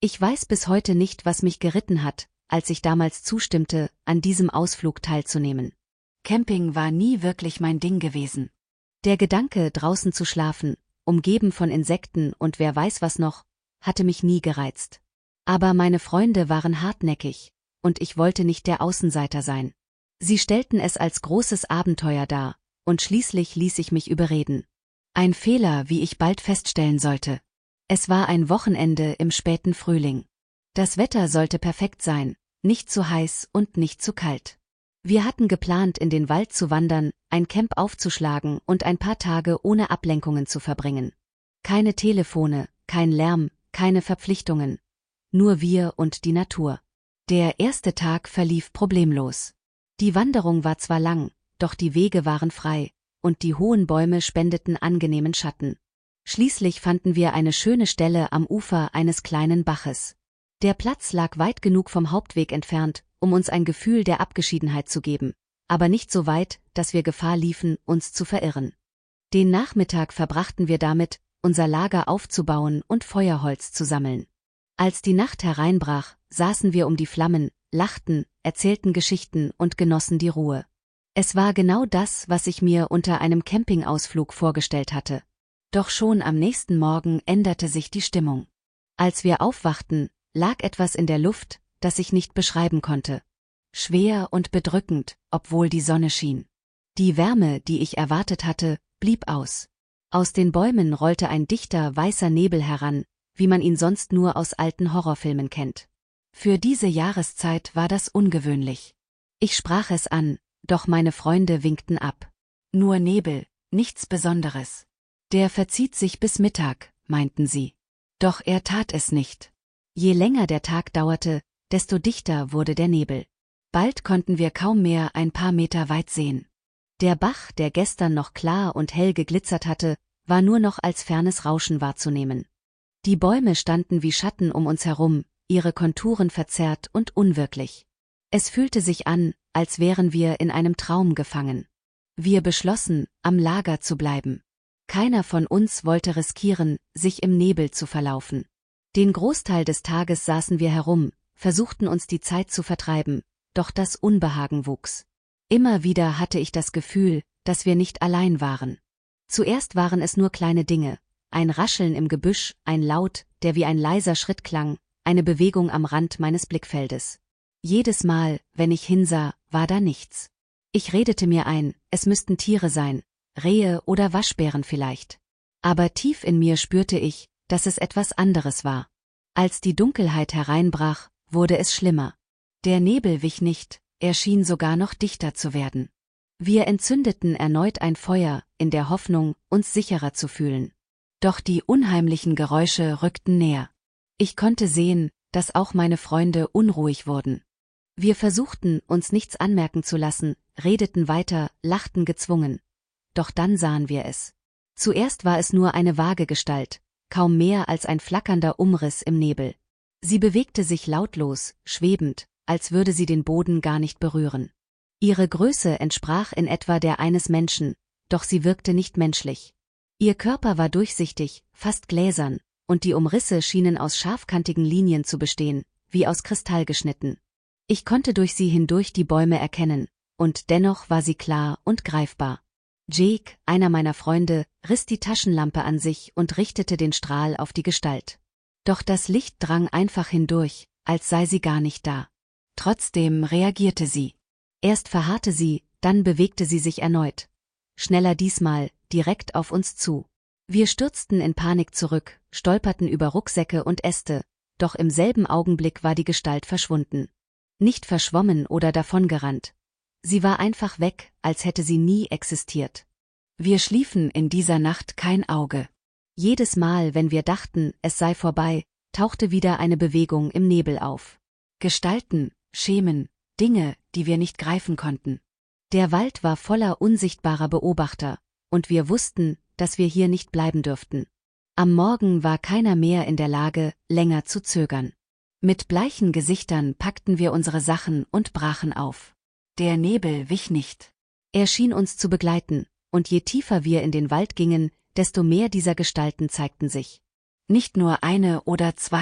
Ich weiß bis heute nicht, was mich geritten hat, als ich damals zustimmte, an diesem Ausflug teilzunehmen. Camping war nie wirklich mein Ding gewesen. Der Gedanke, draußen zu schlafen, umgeben von Insekten und wer weiß was noch, hatte mich nie gereizt. Aber meine Freunde waren hartnäckig, und ich wollte nicht der Außenseiter sein. Sie stellten es als großes Abenteuer dar, und schließlich ließ ich mich überreden. Ein Fehler, wie ich bald feststellen sollte. Es war ein Wochenende im späten Frühling. Das Wetter sollte perfekt sein, nicht zu heiß und nicht zu kalt. Wir hatten geplant, in den Wald zu wandern, ein Camp aufzuschlagen und ein paar Tage ohne Ablenkungen zu verbringen. Keine Telefone, kein Lärm, keine Verpflichtungen. Nur wir und die Natur. Der erste Tag verlief problemlos. Die Wanderung war zwar lang, doch die Wege waren frei, und die hohen Bäume spendeten angenehmen Schatten. Schließlich fanden wir eine schöne Stelle am Ufer eines kleinen Baches. Der Platz lag weit genug vom Hauptweg entfernt, um uns ein Gefühl der Abgeschiedenheit zu geben, aber nicht so weit, dass wir Gefahr liefen, uns zu verirren. Den Nachmittag verbrachten wir damit, unser Lager aufzubauen und Feuerholz zu sammeln. Als die Nacht hereinbrach, saßen wir um die Flammen, lachten, erzählten Geschichten und genossen die Ruhe. Es war genau das, was ich mir unter einem Campingausflug vorgestellt hatte. Doch schon am nächsten Morgen änderte sich die Stimmung. Als wir aufwachten, lag etwas in der Luft, das ich nicht beschreiben konnte. Schwer und bedrückend, obwohl die Sonne schien. Die Wärme, die ich erwartet hatte, blieb aus. Aus den Bäumen rollte ein dichter, weißer Nebel heran, wie man ihn sonst nur aus alten Horrorfilmen kennt. Für diese Jahreszeit war das ungewöhnlich. Ich sprach es an, doch meine Freunde winkten ab. Nur Nebel, nichts Besonderes. Der verzieht sich bis Mittag, meinten sie. Doch er tat es nicht. Je länger der Tag dauerte, desto dichter wurde der Nebel. Bald konnten wir kaum mehr ein paar Meter weit sehen. Der Bach, der gestern noch klar und hell geglitzert hatte, war nur noch als fernes Rauschen wahrzunehmen. Die Bäume standen wie Schatten um uns herum, ihre Konturen verzerrt und unwirklich. Es fühlte sich an, als wären wir in einem Traum gefangen. Wir beschlossen, am Lager zu bleiben. Keiner von uns wollte riskieren, sich im Nebel zu verlaufen. Den Großteil des Tages saßen wir herum, versuchten uns die Zeit zu vertreiben, doch das Unbehagen wuchs. Immer wieder hatte ich das Gefühl, dass wir nicht allein waren. Zuerst waren es nur kleine Dinge, ein Rascheln im Gebüsch, ein Laut, der wie ein leiser Schritt klang, eine Bewegung am Rand meines Blickfeldes. Jedes Mal, wenn ich hinsah, war da nichts. Ich redete mir ein, es müssten Tiere sein, Rehe oder Waschbären vielleicht. Aber tief in mir spürte ich, dass es etwas anderes war. Als die Dunkelheit hereinbrach, wurde es schlimmer. Der Nebel wich nicht, er schien sogar noch dichter zu werden. Wir entzündeten erneut ein Feuer, in der Hoffnung, uns sicherer zu fühlen. Doch die unheimlichen Geräusche rückten näher. Ich konnte sehen, dass auch meine Freunde unruhig wurden. Wir versuchten, uns nichts anmerken zu lassen, redeten weiter, lachten gezwungen. Doch dann sahen wir es. Zuerst war es nur eine vage Gestalt, kaum mehr als ein flackernder Umriss im Nebel. Sie bewegte sich lautlos, schwebend, als würde sie den Boden gar nicht berühren. Ihre Größe entsprach in etwa der eines Menschen, doch sie wirkte nicht menschlich. Ihr Körper war durchsichtig, fast gläsern, und die Umrisse schienen aus scharfkantigen Linien zu bestehen, wie aus Kristall geschnitten. Ich konnte durch sie hindurch die Bäume erkennen, und dennoch war sie klar und greifbar. Jake, einer meiner Freunde, riss die Taschenlampe an sich und richtete den Strahl auf die Gestalt. Doch das Licht drang einfach hindurch, als sei sie gar nicht da. Trotzdem reagierte sie. Erst verharrte sie, dann bewegte sie sich erneut. Schneller diesmal, direkt auf uns zu. Wir stürzten in Panik zurück, stolperten über Rucksäcke und Äste, doch im selben Augenblick war die Gestalt verschwunden. Nicht verschwommen oder davongerannt. Sie war einfach weg, als hätte sie nie existiert. Wir schliefen in dieser Nacht kein Auge. Jedes Mal, wenn wir dachten, es sei vorbei, tauchte wieder eine Bewegung im Nebel auf. Gestalten, Schemen, Dinge, die wir nicht greifen konnten. Der Wald war voller unsichtbarer Beobachter, und wir wussten, dass wir hier nicht bleiben dürften. Am Morgen war keiner mehr in der Lage, länger zu zögern. Mit bleichen Gesichtern packten wir unsere Sachen und brachen auf. Der Nebel wich nicht. Er schien uns zu begleiten, und je tiefer wir in den Wald gingen, desto mehr dieser Gestalten zeigten sich. Nicht nur eine oder zwei,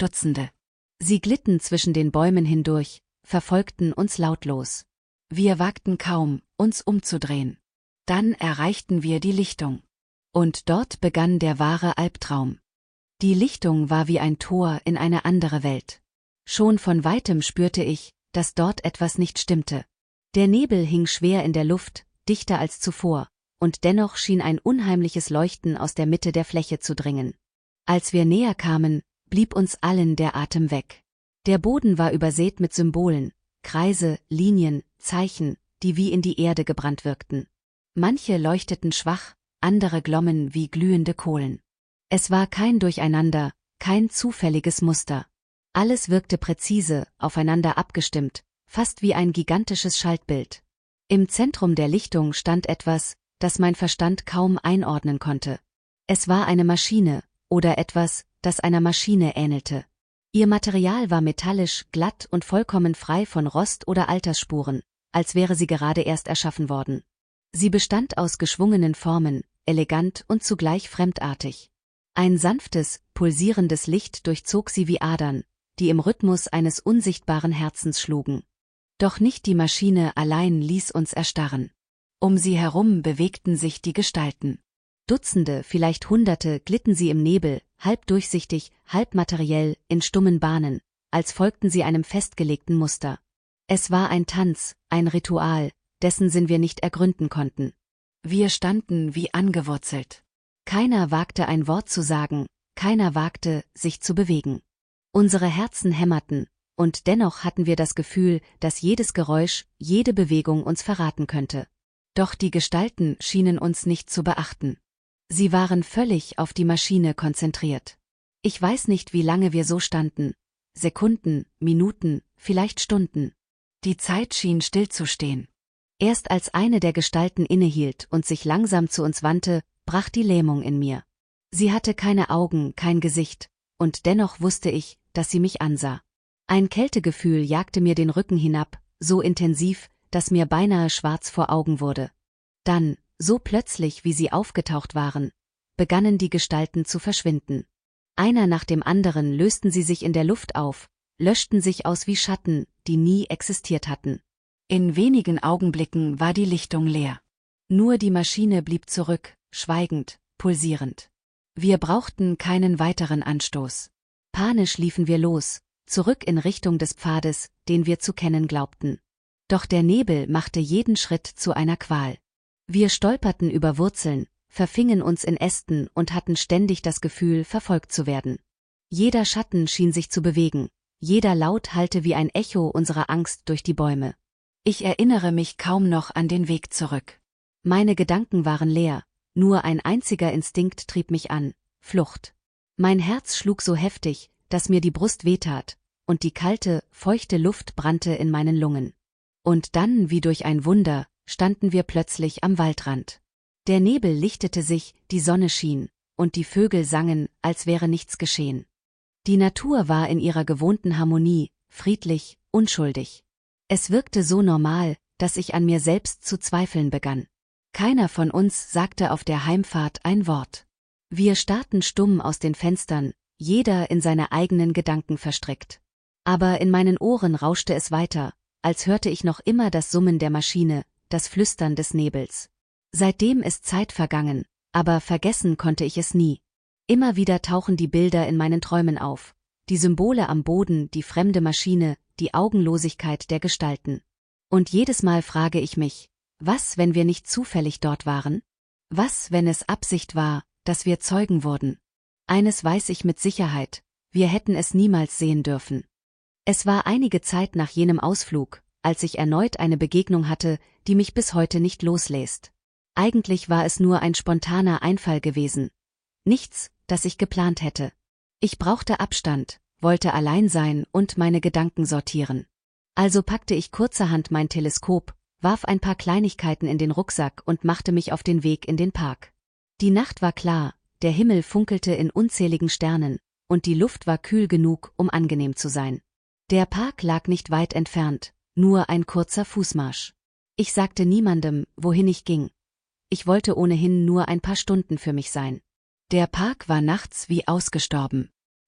Dutzende. Sie glitten zwischen den Bäumen hindurch, verfolgten uns lautlos. Wir wagten kaum, uns umzudrehen. Dann erreichten wir die Lichtung. Und dort begann der wahre Albtraum. Die Lichtung war wie ein Tor in eine andere Welt. Schon von weitem spürte ich, dass dort etwas nicht stimmte. Der Nebel hing schwer in der Luft, dichter als zuvor, und dennoch schien ein unheimliches Leuchten aus der Mitte der Fläche zu dringen. Als wir näher kamen, blieb uns allen der Atem weg. Der Boden war übersät mit Symbolen, Kreise, Linien, Zeichen, die wie in die Erde gebrannt wirkten. Manche leuchteten schwach, andere glommen wie glühende Kohlen. Es war kein Durcheinander, kein zufälliges Muster. Alles wirkte präzise, aufeinander abgestimmt, fast wie ein gigantisches Schaltbild. Im Zentrum der Lichtung stand etwas, das mein Verstand kaum einordnen konnte. Es war eine Maschine, oder etwas, das einer Maschine ähnelte. Ihr Material war metallisch, glatt und vollkommen frei von Rost oder Altersspuren, als wäre sie gerade erst erschaffen worden. Sie bestand aus geschwungenen Formen, elegant und zugleich fremdartig. Ein sanftes, pulsierendes Licht durchzog sie wie Adern, die im Rhythmus eines unsichtbaren Herzens schlugen. Doch nicht die Maschine allein ließ uns erstarren. Um sie herum bewegten sich die Gestalten. Dutzende, vielleicht Hunderte glitten sie im Nebel, halb durchsichtig, halb materiell, in stummen Bahnen, als folgten sie einem festgelegten Muster. Es war ein Tanz, ein Ritual, dessen Sinn wir nicht ergründen konnten. Wir standen wie angewurzelt. Keiner wagte ein Wort zu sagen, keiner wagte, sich zu bewegen. Unsere Herzen hämmerten, und dennoch hatten wir das Gefühl, dass jedes Geräusch, jede Bewegung uns verraten könnte. Doch die Gestalten schienen uns nicht zu beachten. Sie waren völlig auf die Maschine konzentriert. Ich weiß nicht, wie lange wir so standen. Sekunden, Minuten, vielleicht Stunden. Die Zeit schien stillzustehen. Erst als eine der Gestalten innehielt und sich langsam zu uns wandte, brach die Lähmung in mir. Sie hatte keine Augen, kein Gesicht, und dennoch wusste ich, dass sie mich ansah. Ein Kältegefühl jagte mir den Rücken hinab, so intensiv, dass mir beinahe schwarz vor Augen wurde. Dann, so plötzlich wie sie aufgetaucht waren, begannen die Gestalten zu verschwinden. Einer nach dem anderen lösten sie sich in der Luft auf, löschten sich aus wie Schatten, die nie existiert hatten. In wenigen Augenblicken war die Lichtung leer. Nur die Maschine blieb zurück, schweigend, pulsierend. Wir brauchten keinen weiteren Anstoß. Panisch liefen wir los, zurück in Richtung des Pfades, den wir zu kennen glaubten. Doch der Nebel machte jeden Schritt zu einer Qual. Wir stolperten über Wurzeln, verfingen uns in Ästen und hatten ständig das Gefühl, verfolgt zu werden. Jeder Schatten schien sich zu bewegen, jeder Laut hallte wie ein Echo unserer Angst durch die Bäume. Ich erinnere mich kaum noch an den Weg zurück. Meine Gedanken waren leer, nur ein einziger Instinkt trieb mich an: Flucht. Mein Herz schlug so heftig, dass mir die Brust wehtat, und die kalte, feuchte Luft brannte in meinen Lungen. Und dann, wie durch ein Wunder, standen wir plötzlich am Waldrand. Der Nebel lichtete sich, die Sonne schien, und die Vögel sangen, als wäre nichts geschehen. Die Natur war in ihrer gewohnten Harmonie, friedlich, unschuldig. Es wirkte so normal, dass ich an mir selbst zu zweifeln begann. Keiner von uns sagte auf der Heimfahrt ein Wort. Wir starrten stumm aus den Fenstern, jeder in seine eigenen Gedanken verstrickt. Aber in meinen Ohren rauschte es weiter, als hörte ich noch immer das Summen der Maschine, das Flüstern des Nebels. Seitdem ist Zeit vergangen, aber vergessen konnte ich es nie. Immer wieder tauchen die Bilder in meinen Träumen auf, die Symbole am Boden, die fremde Maschine, die Augenlosigkeit der Gestalten. Und jedes Mal frage ich mich: Was, wenn wir nicht zufällig dort waren? Was, wenn es Absicht war, dass wir Zeugen wurden? Eines weiß ich mit Sicherheit: wir hätten es niemals sehen dürfen. Es war einige Zeit nach jenem Ausflug, als ich erneut eine Begegnung hatte, die mich bis heute nicht loslässt. Eigentlich war es nur ein spontaner Einfall gewesen. Nichts, das ich geplant hätte. Ich brauchte Abstand, wollte allein sein und meine Gedanken sortieren. Also packte ich kurzerhand mein Teleskop, warf ein paar Kleinigkeiten in den Rucksack und machte mich auf den Weg in den Park. Die Nacht war klar, der Himmel funkelte in unzähligen Sternen, und die Luft war kühl genug, um angenehm zu sein. Der Park lag nicht weit entfernt, nur ein kurzer Fußmarsch. Ich sagte niemandem, wohin ich ging. Ich wollte ohnehin nur ein paar Stunden für mich sein. Der Park war nachts wie ausgestorben.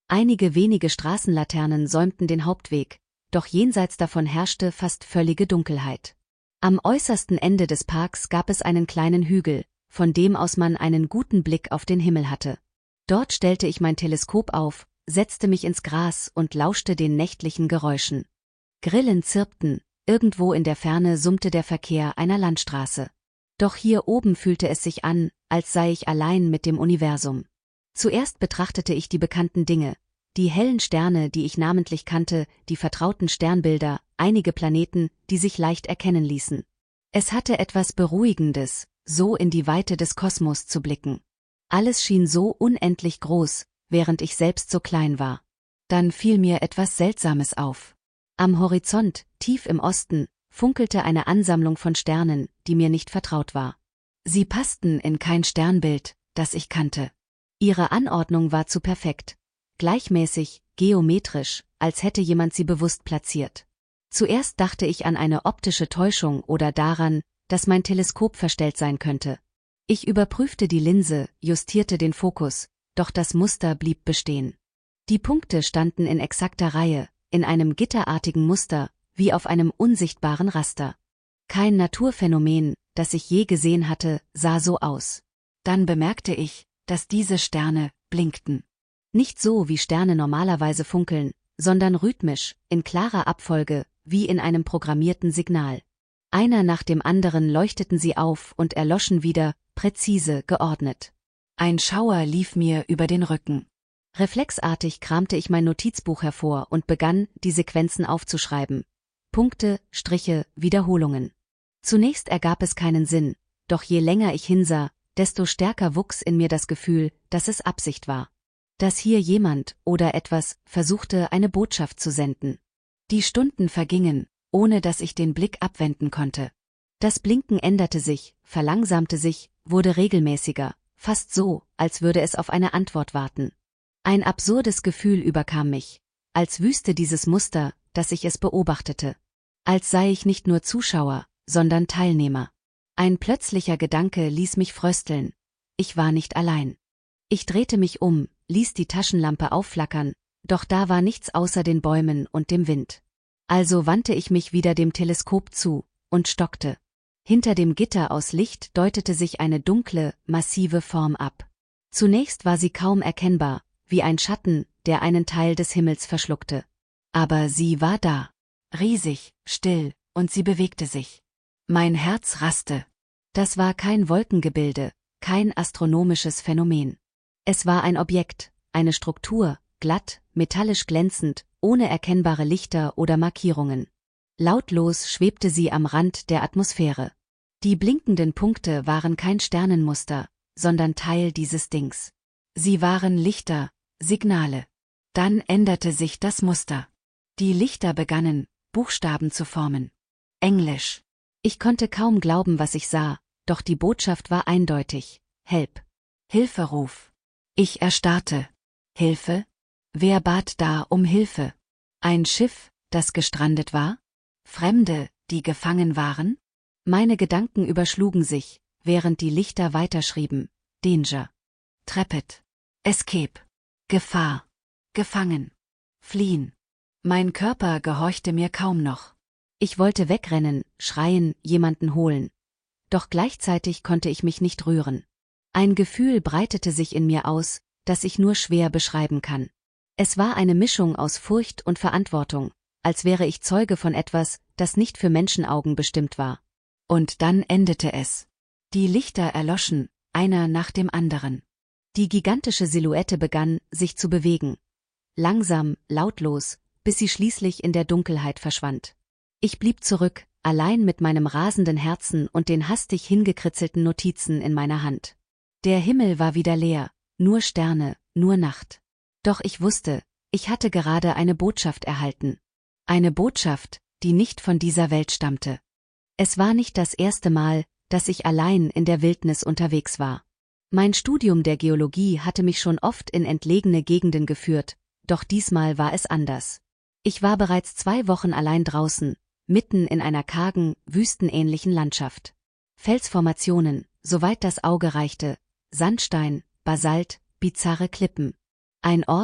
Einige wenige Straßenlaternen säumten den Hauptweg, doch jenseits davon herrschte fast völlige Dunkelheit. Am äußersten Ende des Parks gab es einen kleinen Hügel, von dem aus man einen guten Blick auf den Himmel hatte. Dort stellte ich mein Teleskop auf, setzte mich ins Gras und lauschte den nächtlichen Geräuschen. Grillen zirpten, irgendwo in der Ferne summte der Verkehr einer Landstraße. Doch hier oben fühlte es sich an, als sei ich allein mit dem Universum. Zuerst betrachtete ich die bekannten Dinge, die hellen Sterne, die ich namentlich kannte, die vertrauten Sternbilder, einige Planeten, die sich leicht erkennen ließen. Es hatte etwas Beruhigendes, so in die Weite des Kosmos zu blicken. Alles schien so unendlich groß, während ich selbst so klein war. Dann fiel mir etwas Seltsames auf. Am Horizont, tief im Osten, funkelte eine Ansammlung von Sternen, die mir nicht vertraut war. Sie passten in kein Sternbild, das ich kannte. Ihre Anordnung war zu perfekt. Gleichmäßig, geometrisch, als hätte jemand sie bewusst platziert. Zuerst dachte ich an eine optische Täuschung oder daran, dass mein Teleskop verstellt sein könnte. Ich überprüfte die Linse, justierte den Fokus, doch das Muster blieb bestehen. Die Punkte standen in exakter Reihe, in einem gitterartigen Muster, wie auf einem unsichtbaren Raster. Kein Naturphänomen, das ich je gesehen hatte, sah so aus. Dann bemerkte ich, dass diese Sterne blinkten. Nicht so, wie Sterne normalerweise funkeln, sondern rhythmisch, in klarer Abfolge, wie in einem programmierten Signal. Einer nach dem anderen leuchteten sie auf und erloschen wieder, präzise geordnet. Ein Schauer lief mir über den Rücken. Reflexartig kramte ich mein Notizbuch hervor und begann, die Sequenzen aufzuschreiben. Punkte, Striche, Wiederholungen. Zunächst ergab es keinen Sinn, doch je länger ich hinsah, desto stärker wuchs in mir das Gefühl, dass es Absicht war. Dass hier jemand oder etwas versuchte, eine Botschaft zu senden. Die Stunden vergingen, ohne dass ich den Blick abwenden konnte. Das Blinken änderte sich, verlangsamte sich, wurde regelmäßiger, fast so, als würde es auf eine Antwort warten. Ein absurdes Gefühl überkam mich, als wüsste dieses Muster, dass ich es beobachtete. Als sei ich nicht nur Zuschauer, sondern Teilnehmer. Ein plötzlicher Gedanke ließ mich frösteln. Ich war nicht allein. Ich drehte mich um, ließ die Taschenlampe aufflackern, doch da war nichts außer den Bäumen und dem Wind. Also wandte ich mich wieder dem Teleskop zu und stockte. Hinter dem Gitter aus Licht deutete sich eine dunkle, massive Form ab. Zunächst war sie kaum erkennbar, wie ein Schatten, der einen Teil des Himmels verschluckte. Aber sie war da. Riesig, still, und sie bewegte sich. Mein Herz raste. Das war kein Wolkengebilde, kein astronomisches Phänomen. Es war ein Objekt, eine Struktur, glatt, metallisch glänzend, ohne erkennbare Lichter oder Markierungen. Lautlos schwebte sie am Rand der Atmosphäre. Die blinkenden Punkte waren kein Sternenmuster, sondern Teil dieses Dings. Sie waren Lichter, Signale. Dann änderte sich das Muster. Die Lichter begannen, Buchstaben zu formen. Englisch. Ich konnte kaum glauben, was ich sah, doch die Botschaft war eindeutig. Help. Hilferuf. Ich erstarrte. Hilfe? Wer bat da um Hilfe? Ein Schiff, das gestrandet war? Fremde, die gefangen waren? Meine Gedanken überschlugen sich, während die Lichter weiterschrieben. Danger. Trepid. Escape. Gefahr. Gefangen. Fliehen. Mein Körper gehorchte mir kaum noch. Ich wollte wegrennen, schreien, jemanden holen. Doch gleichzeitig konnte ich mich nicht rühren. Ein Gefühl breitete sich in mir aus, das ich nur schwer beschreiben kann. Es war eine Mischung aus Furcht und Verantwortung, als wäre ich Zeuge von etwas, das nicht für Menschenaugen bestimmt war. Und dann endete es. Die Lichter erloschen, einer nach dem anderen. Die gigantische Silhouette begann, sich zu bewegen. Langsam, lautlos, bis sie schließlich in der Dunkelheit verschwand. Ich blieb zurück, allein mit meinem rasenden Herzen und den hastig hingekritzelten Notizen in meiner Hand. Der Himmel war wieder leer, nur Sterne, nur Nacht. Doch ich wusste, ich hatte gerade eine Botschaft erhalten. Eine Botschaft, die nicht von dieser Welt stammte. Es war nicht das erste Mal, dass ich allein in der Wildnis unterwegs war. Mein Studium der Geologie hatte mich schon oft in entlegene Gegenden geführt, doch diesmal war es anders. Ich war bereits 2 Wochen allein draußen, mitten in einer kargen, wüstenähnlichen Landschaft. Felsformationen, soweit das Auge reichte, Sandstein, Basalt, bizarre Klippen. Ein Ort,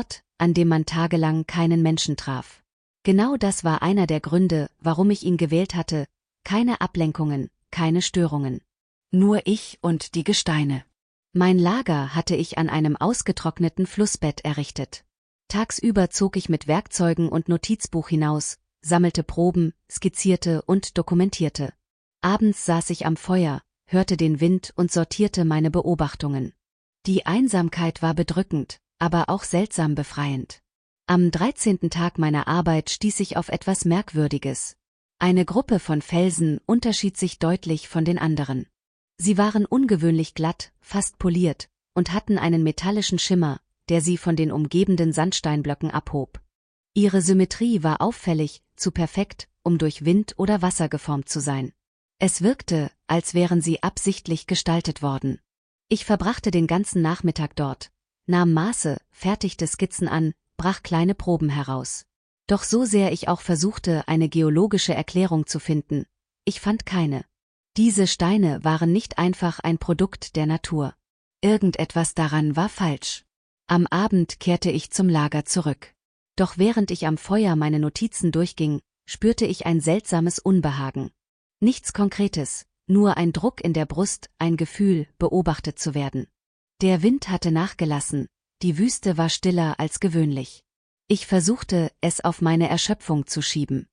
an dem man tagelang keinen Menschen traf. Genau das war einer der Gründe, warum ich ihn gewählt hatte: keine Ablenkungen, keine Störungen. Nur ich und die Gesteine. Mein Lager hatte ich an einem ausgetrockneten Flussbett errichtet. Tagsüber zog ich mit Werkzeugen und Notizbuch hinaus, sammelte Proben, skizzierte und dokumentierte. Abends saß ich am Feuer, hörte den Wind und sortierte meine Beobachtungen. Die Einsamkeit war bedrückend, aber auch seltsam befreiend. Am 13. Tag meiner Arbeit stieß ich auf etwas Merkwürdiges. Eine Gruppe von Felsen unterschied sich deutlich von den anderen. Sie waren ungewöhnlich glatt, fast poliert, und hatten einen metallischen Schimmer, der sie von den umgebenden Sandsteinblöcken abhob. Ihre Symmetrie war auffällig, zu perfekt, um durch Wind oder Wasser geformt zu sein. Es wirkte, als wären sie absichtlich gestaltet worden. Ich verbrachte den ganzen Nachmittag dort, nahm Maße, fertigte Skizzen an, brach kleine Proben heraus. Doch so sehr ich auch versuchte, eine geologische Erklärung zu finden, ich fand keine. Diese Steine waren nicht einfach ein Produkt der Natur. Irgendetwas daran war falsch. Am Abend kehrte ich zum Lager zurück. Doch während ich am Feuer meine Notizen durchging, spürte ich ein seltsames Unbehagen. Nichts Konkretes, nur ein Druck in der Brust, ein Gefühl, beobachtet zu werden. Der Wind hatte nachgelassen, die Wüste war stiller als gewöhnlich. Ich versuchte, es auf meine Erschöpfung zu schieben.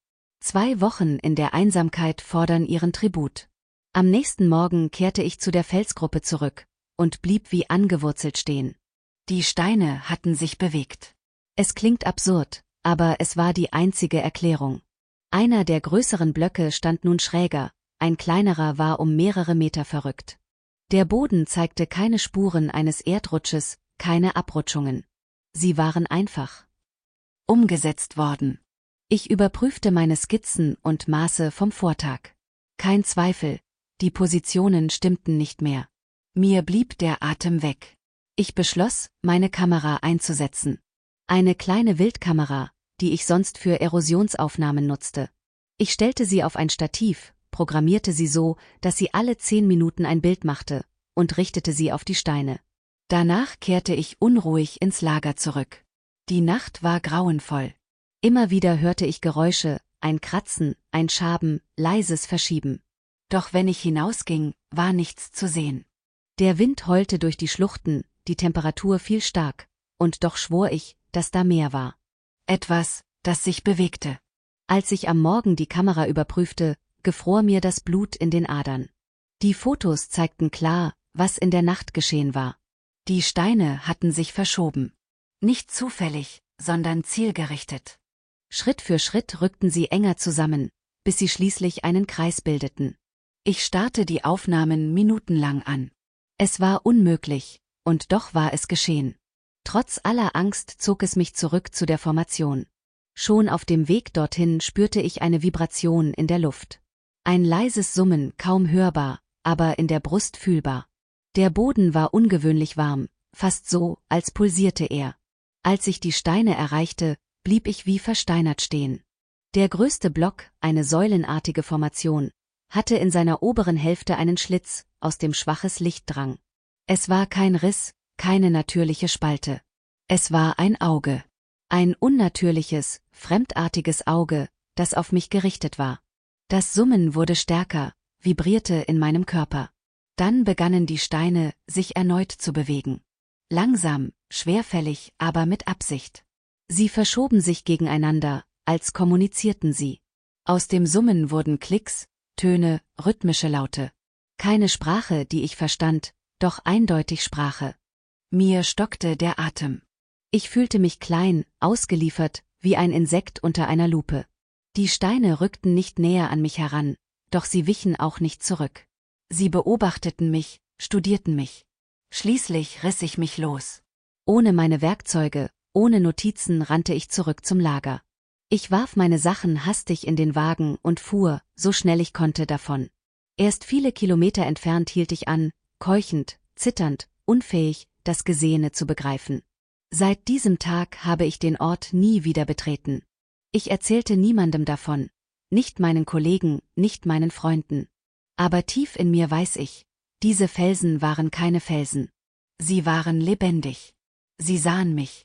2 Wochen in der Einsamkeit fordern ihren Tribut. Am nächsten Morgen kehrte ich zu der Felsgruppe zurück und blieb wie angewurzelt stehen. Die Steine hatten sich bewegt. Es klingt absurd, aber es war die einzige Erklärung. Einer der größeren Blöcke stand nun schräger, ein kleinerer war um mehrere Meter verrückt. Der Boden zeigte keine Spuren eines Erdrutsches, keine Abrutschungen. Sie waren einfach umgesetzt worden. Ich überprüfte meine Skizzen und Maße vom Vortag. Kein Zweifel, die Positionen stimmten nicht mehr. Mir blieb der Atem weg. Ich beschloss, meine Kamera einzusetzen. Eine kleine Wildkamera, die ich sonst für Erosionsaufnahmen nutzte. Ich stellte sie auf ein Stativ, programmierte sie so, dass sie alle 10 Minuten ein Bild machte, und richtete sie auf die Steine. Danach kehrte ich unruhig ins Lager zurück. Die Nacht war grauenvoll. Immer wieder hörte ich Geräusche, ein Kratzen, ein Schaben, leises Verschieben. Doch wenn ich hinausging, war nichts zu sehen. Der Wind heulte durch die Schluchten, die Temperatur fiel stark, und doch schwor ich, dass da mehr war. Etwas, das sich bewegte. Als ich am Morgen die Kamera überprüfte, gefror mir das Blut in den Adern. Die Fotos zeigten klar, was in der Nacht geschehen war. Die Steine hatten sich verschoben. Nicht zufällig, sondern zielgerichtet. Schritt für Schritt rückten sie enger zusammen, bis sie schließlich einen Kreis bildeten. Ich starrte die Aufnahmen minutenlang an. Es war unmöglich, und doch war es geschehen. Trotz aller Angst zog es mich zurück zu der Formation. Schon auf dem Weg dorthin spürte ich eine Vibration in der Luft. Ein leises Summen, kaum hörbar, aber in der Brust fühlbar. Der Boden war ungewöhnlich warm, fast so, als pulsierte er. Als ich die Steine erreichte, blieb ich wie versteinert stehen. Der größte Block, eine säulenartige Formation, hatte in seiner oberen Hälfte einen Schlitz, aus dem schwaches Licht drang. Es war kein Riss, keine natürliche Spalte. Es war ein Auge. Ein unnatürliches, fremdartiges Auge, das auf mich gerichtet war. Das Summen wurde stärker, vibrierte in meinem Körper. Dann begannen die Steine, sich erneut zu bewegen. Langsam, schwerfällig, aber mit Absicht. Sie verschoben sich gegeneinander, als kommunizierten sie. Aus dem Summen wurden Klicks, Töne, rhythmische Laute. Keine Sprache, die ich verstand, doch eindeutig Sprache. Mir stockte der Atem. Ich fühlte mich klein, ausgeliefert, wie ein Insekt unter einer Lupe. Die Steine rückten nicht näher an mich heran, doch sie wichen auch nicht zurück. Sie beobachteten mich, studierten mich. Schließlich riss ich mich los. Ohne meine Werkzeuge, ohne Notizen rannte ich zurück zum Lager. Ich warf meine Sachen hastig in den Wagen und fuhr, so schnell ich konnte, davon. Erst viele Kilometer entfernt hielt ich an, keuchend, zitternd, unfähig, das Gesehene zu begreifen. Seit diesem Tag habe ich den Ort nie wieder betreten. Ich erzählte niemandem davon, nicht meinen Kollegen, nicht meinen Freunden. Aber tief in mir weiß ich, diese Felsen waren keine Felsen. Sie waren lebendig. Sie sahen mich.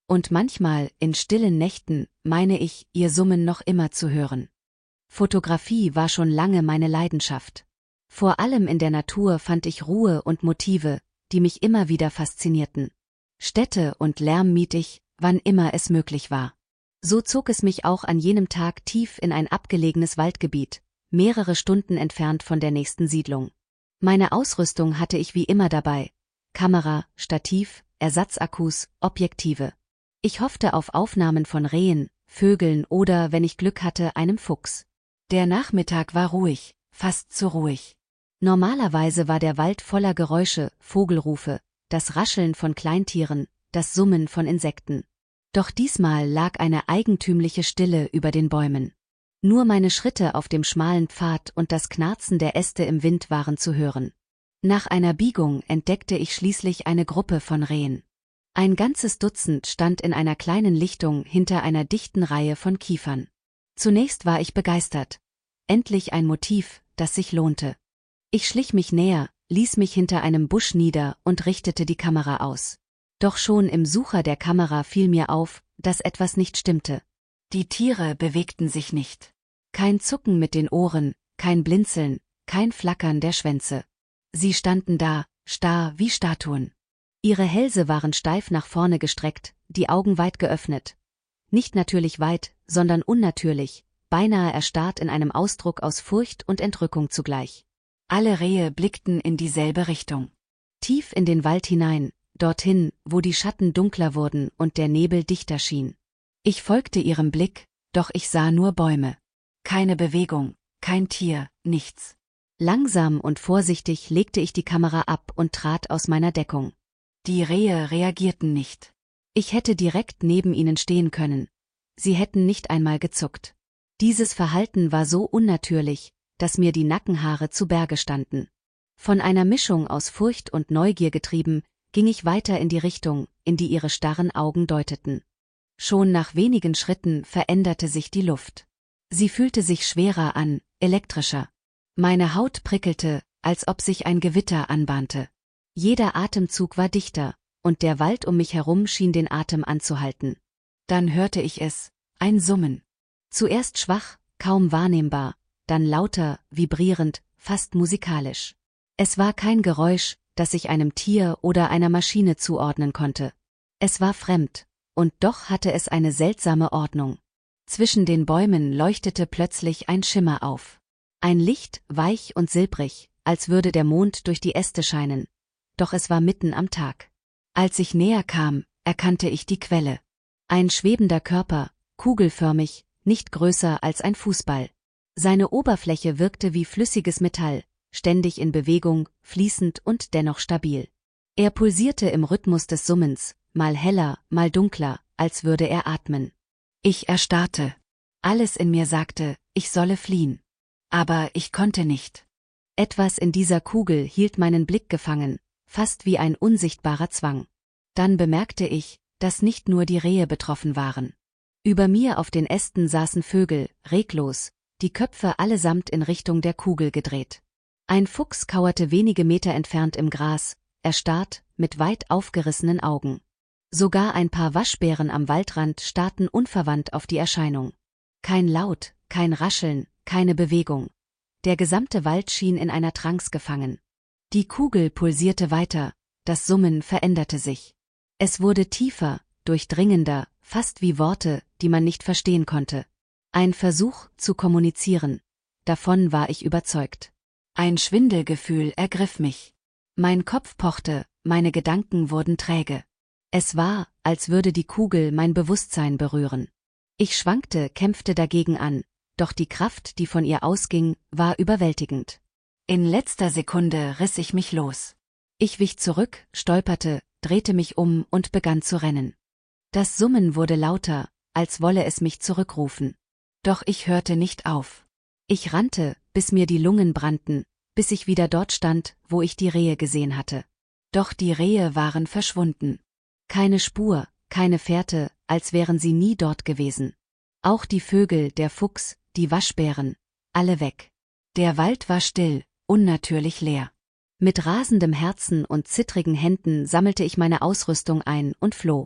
Und manchmal, in stillen Nächten, meine ich, ihr Summen noch immer zu hören. Fotografie war schon lange meine Leidenschaft. Vor allem in der Natur fand ich Ruhe und Motive, die mich immer wieder faszinierten. Städte und Lärm mied ich, wann immer es möglich war. So zog es mich auch an jenem Tag tief in ein abgelegenes Waldgebiet, mehrere Stunden entfernt von der nächsten Siedlung. Meine Ausrüstung hatte ich wie immer dabei: Kamera, Stativ, Ersatzakkus, Objektive. Ich hoffte auf Aufnahmen von Rehen, Vögeln oder, wenn ich Glück hatte, einem Fuchs. Der Nachmittag war ruhig, fast zu ruhig. Normalerweise war der Wald voller Geräusche, Vogelrufe, das Rascheln von Kleintieren, das Summen von Insekten. Doch diesmal lag eine eigentümliche Stille über den Bäumen. Nur meine Schritte auf dem schmalen Pfad und das Knarzen der Äste im Wind waren zu hören. Nach einer Biegung entdeckte ich schließlich eine Gruppe von Rehen. Ein ganzes Dutzend stand in einer kleinen Lichtung hinter einer dichten Reihe von Kiefern. Zunächst war ich begeistert. Endlich ein Motiv, das sich lohnte. Ich schlich mich näher, ließ mich hinter einem Busch nieder und richtete die Kamera aus. Doch schon im Sucher der Kamera fiel mir auf, dass etwas nicht stimmte. Die Tiere bewegten sich nicht. Kein Zucken mit den Ohren, kein Blinzeln, kein Flackern der Schwänze. Sie standen da, starr wie Statuen. Ihre Hälse waren steif nach vorne gestreckt, die Augen weit geöffnet. Nicht natürlich weit, sondern unnatürlich, beinahe erstarrt in einem Ausdruck aus Furcht und Entrückung zugleich. Alle Rehe blickten in dieselbe Richtung. Tief in den Wald hinein, dorthin, wo die Schatten dunkler wurden und der Nebel dichter schien. Ich folgte ihrem Blick, doch ich sah nur Bäume. Keine Bewegung, kein Tier, nichts. Langsam und vorsichtig legte ich die Kamera ab und trat aus meiner Deckung. Die Rehe reagierten nicht. Ich hätte direkt neben ihnen stehen können. Sie hätten nicht einmal gezuckt. Dieses Verhalten war so unnatürlich, dass mir die Nackenhaare zu Berge standen. Von einer Mischung aus Furcht und Neugier getrieben, ging ich weiter in die Richtung, in die ihre starren Augen deuteten. Schon nach wenigen Schritten veränderte sich die Luft. Sie fühlte sich schwerer an, elektrischer. Meine Haut prickelte, als ob sich ein Gewitter anbahnte. Jeder Atemzug war dichter, und der Wald um mich herum schien den Atem anzuhalten. Dann hörte ich es, ein Summen. Zuerst schwach, kaum wahrnehmbar, dann lauter, vibrierend, fast musikalisch. Es war kein Geräusch, das ich einem Tier oder einer Maschine zuordnen konnte. Es war fremd, und doch hatte es eine seltsame Ordnung. Zwischen den Bäumen leuchtete plötzlich ein Schimmer auf. Ein Licht, weich und silbrig, als würde der Mond durch die Äste scheinen. Doch es war mitten am Tag. Als ich näher kam, erkannte ich die Quelle. Ein schwebender Körper, kugelförmig, nicht größer als ein Fußball. Seine Oberfläche wirkte wie flüssiges Metall, ständig in Bewegung, fließend und dennoch stabil. Er pulsierte im Rhythmus des Summens, mal heller, mal dunkler, als würde er atmen. Ich erstarrte. Alles in mir sagte, ich solle fliehen. Aber ich konnte nicht. Etwas in dieser Kugel hielt meinen Blick gefangen, fast wie ein unsichtbarer Zwang. Dann bemerkte ich, dass nicht nur die Rehe betroffen waren. Über mir auf den Ästen saßen Vögel, reglos, die Köpfe allesamt in Richtung der Kugel gedreht. Ein Fuchs kauerte wenige Meter entfernt im Gras, erstarrt, mit weit aufgerissenen Augen. Sogar ein paar Waschbären am Waldrand starrten unverwandt auf die Erscheinung. Kein Laut, kein Rascheln, keine Bewegung. Der gesamte Wald schien in einer Trance gefangen. Die Kugel pulsierte weiter, das Summen veränderte sich. Es wurde tiefer, durchdringender, fast wie Worte, die man nicht verstehen konnte. Ein Versuch, zu kommunizieren. Davon war ich überzeugt. Ein Schwindelgefühl ergriff mich. Mein Kopf pochte, meine Gedanken wurden träge. Es war, als würde die Kugel mein Bewusstsein berühren. Ich schwankte, kämpfte dagegen an, doch die Kraft, die von ihr ausging, war überwältigend. In letzter Sekunde riss ich mich los. Ich wich zurück, stolperte, drehte mich um und begann zu rennen. Das Summen wurde lauter, als wolle es mich zurückrufen. Doch ich hörte nicht auf. Ich rannte, bis mir die Lungen brannten, bis ich wieder dort stand, wo ich die Rehe gesehen hatte. Doch die Rehe waren verschwunden. Keine Spur, keine Fährte, als wären sie nie dort gewesen. Auch die Vögel, der Fuchs, die Waschbären, alle weg. Der Wald war still, unnatürlich leer. Mit rasendem Herzen und zittrigen Händen sammelte ich meine Ausrüstung ein und floh.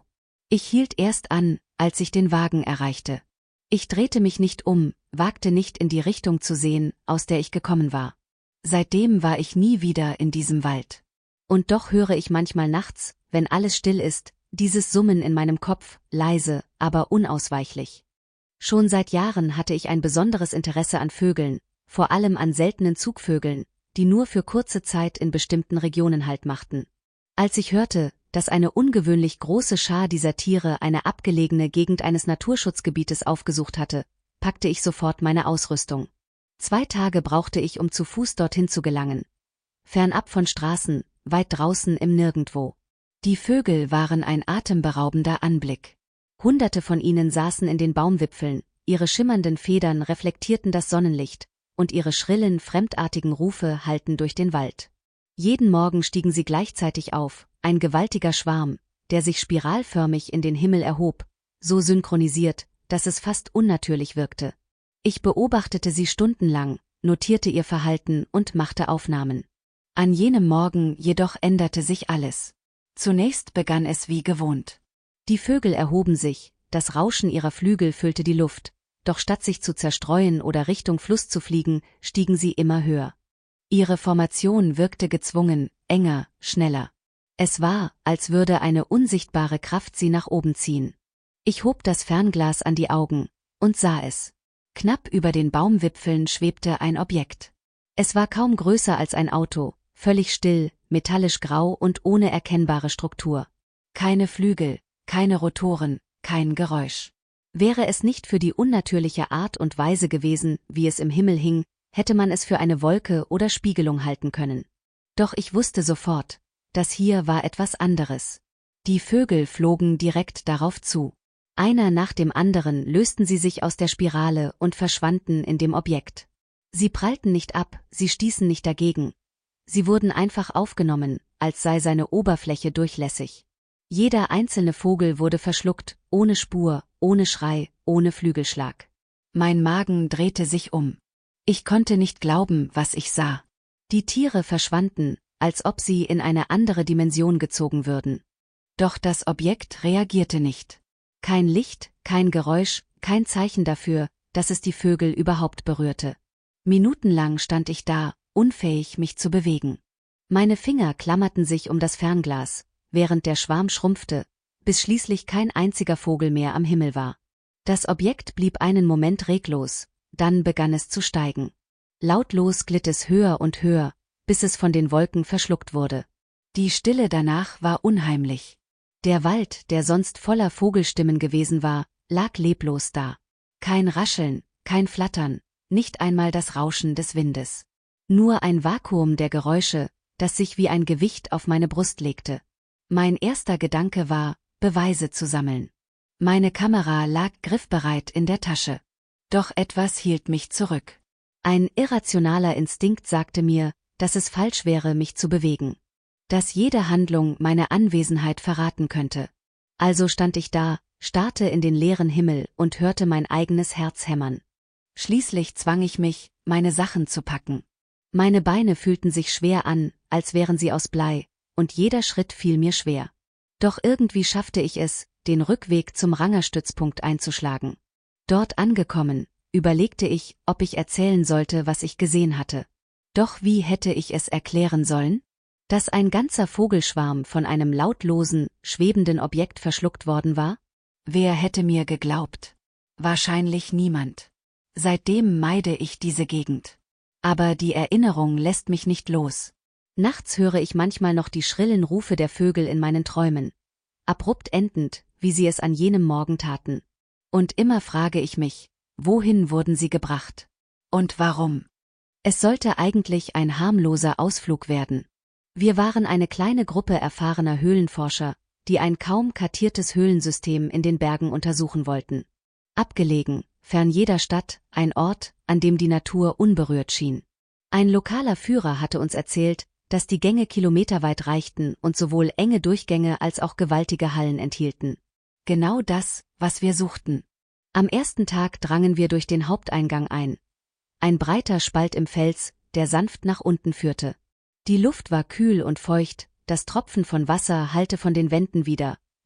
Ich hielt erst an, als ich den Wagen erreichte. Ich drehte mich nicht um, wagte nicht in die Richtung zu sehen, aus der ich gekommen war. Seitdem war ich nie wieder in diesem Wald. Und doch höre ich manchmal nachts, wenn alles still ist, dieses Summen in meinem Kopf, leise, aber unausweichlich. Schon seit Jahren hatte ich ein besonderes Interesse an Vögeln, vor allem an seltenen Zugvögeln, die nur für kurze Zeit in bestimmten Regionen Halt machten. Als ich hörte, dass eine ungewöhnlich große Schar dieser Tiere eine abgelegene Gegend eines Naturschutzgebietes aufgesucht hatte, packte ich sofort meine Ausrüstung. 2 Tage brauchte ich, um zu Fuß dorthin zu gelangen. Fernab von Straßen, weit draußen im Nirgendwo. Die Vögel waren ein atemberaubender Anblick. Hunderte von ihnen saßen in den Baumwipfeln, ihre schimmernden Federn reflektierten das Sonnenlicht, und ihre schrillen, fremdartigen Rufe hallten durch den Wald. Jeden Morgen stiegen sie gleichzeitig auf, ein gewaltiger Schwarm, der sich spiralförmig in den Himmel erhob, so synchronisiert, dass es fast unnatürlich wirkte. Ich beobachtete sie stundenlang, notierte ihr Verhalten und machte Aufnahmen. An jenem Morgen jedoch änderte sich alles. Zunächst begann es wie gewohnt. Die Vögel erhoben sich, das Rauschen ihrer Flügel füllte die Luft, doch statt sich zu zerstreuen oder Richtung Fluss zu fliegen, stiegen sie immer höher. Ihre Formation wirkte gezwungen, enger, schneller. Es war, als würde eine unsichtbare Kraft sie nach oben ziehen. Ich hob das Fernglas an die Augen und sah es. Knapp über den Baumwipfeln schwebte ein Objekt. Es war kaum größer als ein Auto, völlig still, metallisch grau und ohne erkennbare Struktur. Keine Flügel, keine Rotoren, kein Geräusch. Wäre es nicht für die unnatürliche Art und Weise gewesen, wie es im Himmel hing, hätte man es für eine Wolke oder Spiegelung halten können. Doch ich wusste sofort, das hier war etwas anderes. Die Vögel flogen direkt darauf zu. Einer nach dem anderen lösten sie sich aus der Spirale und verschwanden in dem Objekt. Sie prallten nicht ab, sie stießen nicht dagegen. Sie wurden einfach aufgenommen, als sei seine Oberfläche durchlässig. Jeder einzelne Vogel wurde verschluckt, ohne Spur, ohne Schrei, ohne Flügelschlag. Mein Magen drehte sich um. Ich konnte nicht glauben, was ich sah. Die Tiere verschwanden, als ob sie in eine andere Dimension gezogen würden. Doch das Objekt reagierte nicht. Kein Licht, kein Geräusch, kein Zeichen dafür, dass es die Vögel überhaupt berührte. Minutenlang stand ich da, unfähig, mich zu bewegen. Meine Finger klammerten sich um das Fernglas, während der Schwarm schrumpfte, bis schließlich kein einziger Vogel mehr am Himmel war. Das Objekt blieb einen Moment reglos, dann begann es zu steigen. Lautlos glitt es höher und höher, bis es von den Wolken verschluckt wurde. Die Stille danach war unheimlich. Der Wald, der sonst voller Vogelstimmen gewesen war, lag leblos da. Kein Rascheln, kein Flattern, nicht einmal das Rauschen des Windes. Nur ein Vakuum der Geräusche, das sich wie ein Gewicht auf meine Brust legte. Mein erster Gedanke war, Beweise zu sammeln. Meine Kamera lag griffbereit in der Tasche. Doch etwas hielt mich zurück. Ein irrationaler Instinkt sagte mir, dass es falsch wäre, mich zu bewegen. Dass jede Handlung meine Anwesenheit verraten könnte. Also stand ich da, starrte in den leeren Himmel und hörte mein eigenes Herz hämmern. Schließlich zwang ich mich, meine Sachen zu packen. Meine Beine fühlten sich schwer an, als wären sie aus Blei, und jeder Schritt fiel mir schwer. Doch irgendwie schaffte ich es, den Rückweg zum Rangerstützpunkt einzuschlagen. Dort angekommen, überlegte ich, ob ich erzählen sollte, was ich gesehen hatte. Doch wie hätte ich es erklären sollen? Dass ein ganzer Vogelschwarm von einem lautlosen, schwebenden Objekt verschluckt worden war? Wer hätte mir geglaubt? Wahrscheinlich niemand. Seitdem meide ich diese Gegend. Aber die Erinnerung lässt mich nicht los. Nachts höre ich manchmal noch die schrillen Rufe der Vögel in meinen Träumen. Abrupt endend, wie sie es an jenem Morgen taten. Und immer frage ich mich, wohin wurden sie gebracht? Und warum? Es sollte eigentlich ein harmloser Ausflug werden. Wir waren eine kleine Gruppe erfahrener Höhlenforscher, die ein kaum kartiertes Höhlensystem in den Bergen untersuchen wollten. Abgelegen, fern jeder Stadt, ein Ort, an dem die Natur unberührt schien. Ein lokaler Führer hatte uns erzählt, dass die Gänge kilometerweit reichten und sowohl enge Durchgänge als auch gewaltige Hallen enthielten. Genau das, was wir suchten. Am ersten Tag drangen wir durch den Haupteingang ein. Ein breiter Spalt im Fels, der sanft nach unten führte. Die Luft war kühl und feucht, das Tropfen von Wasser hallte von den Wänden wider,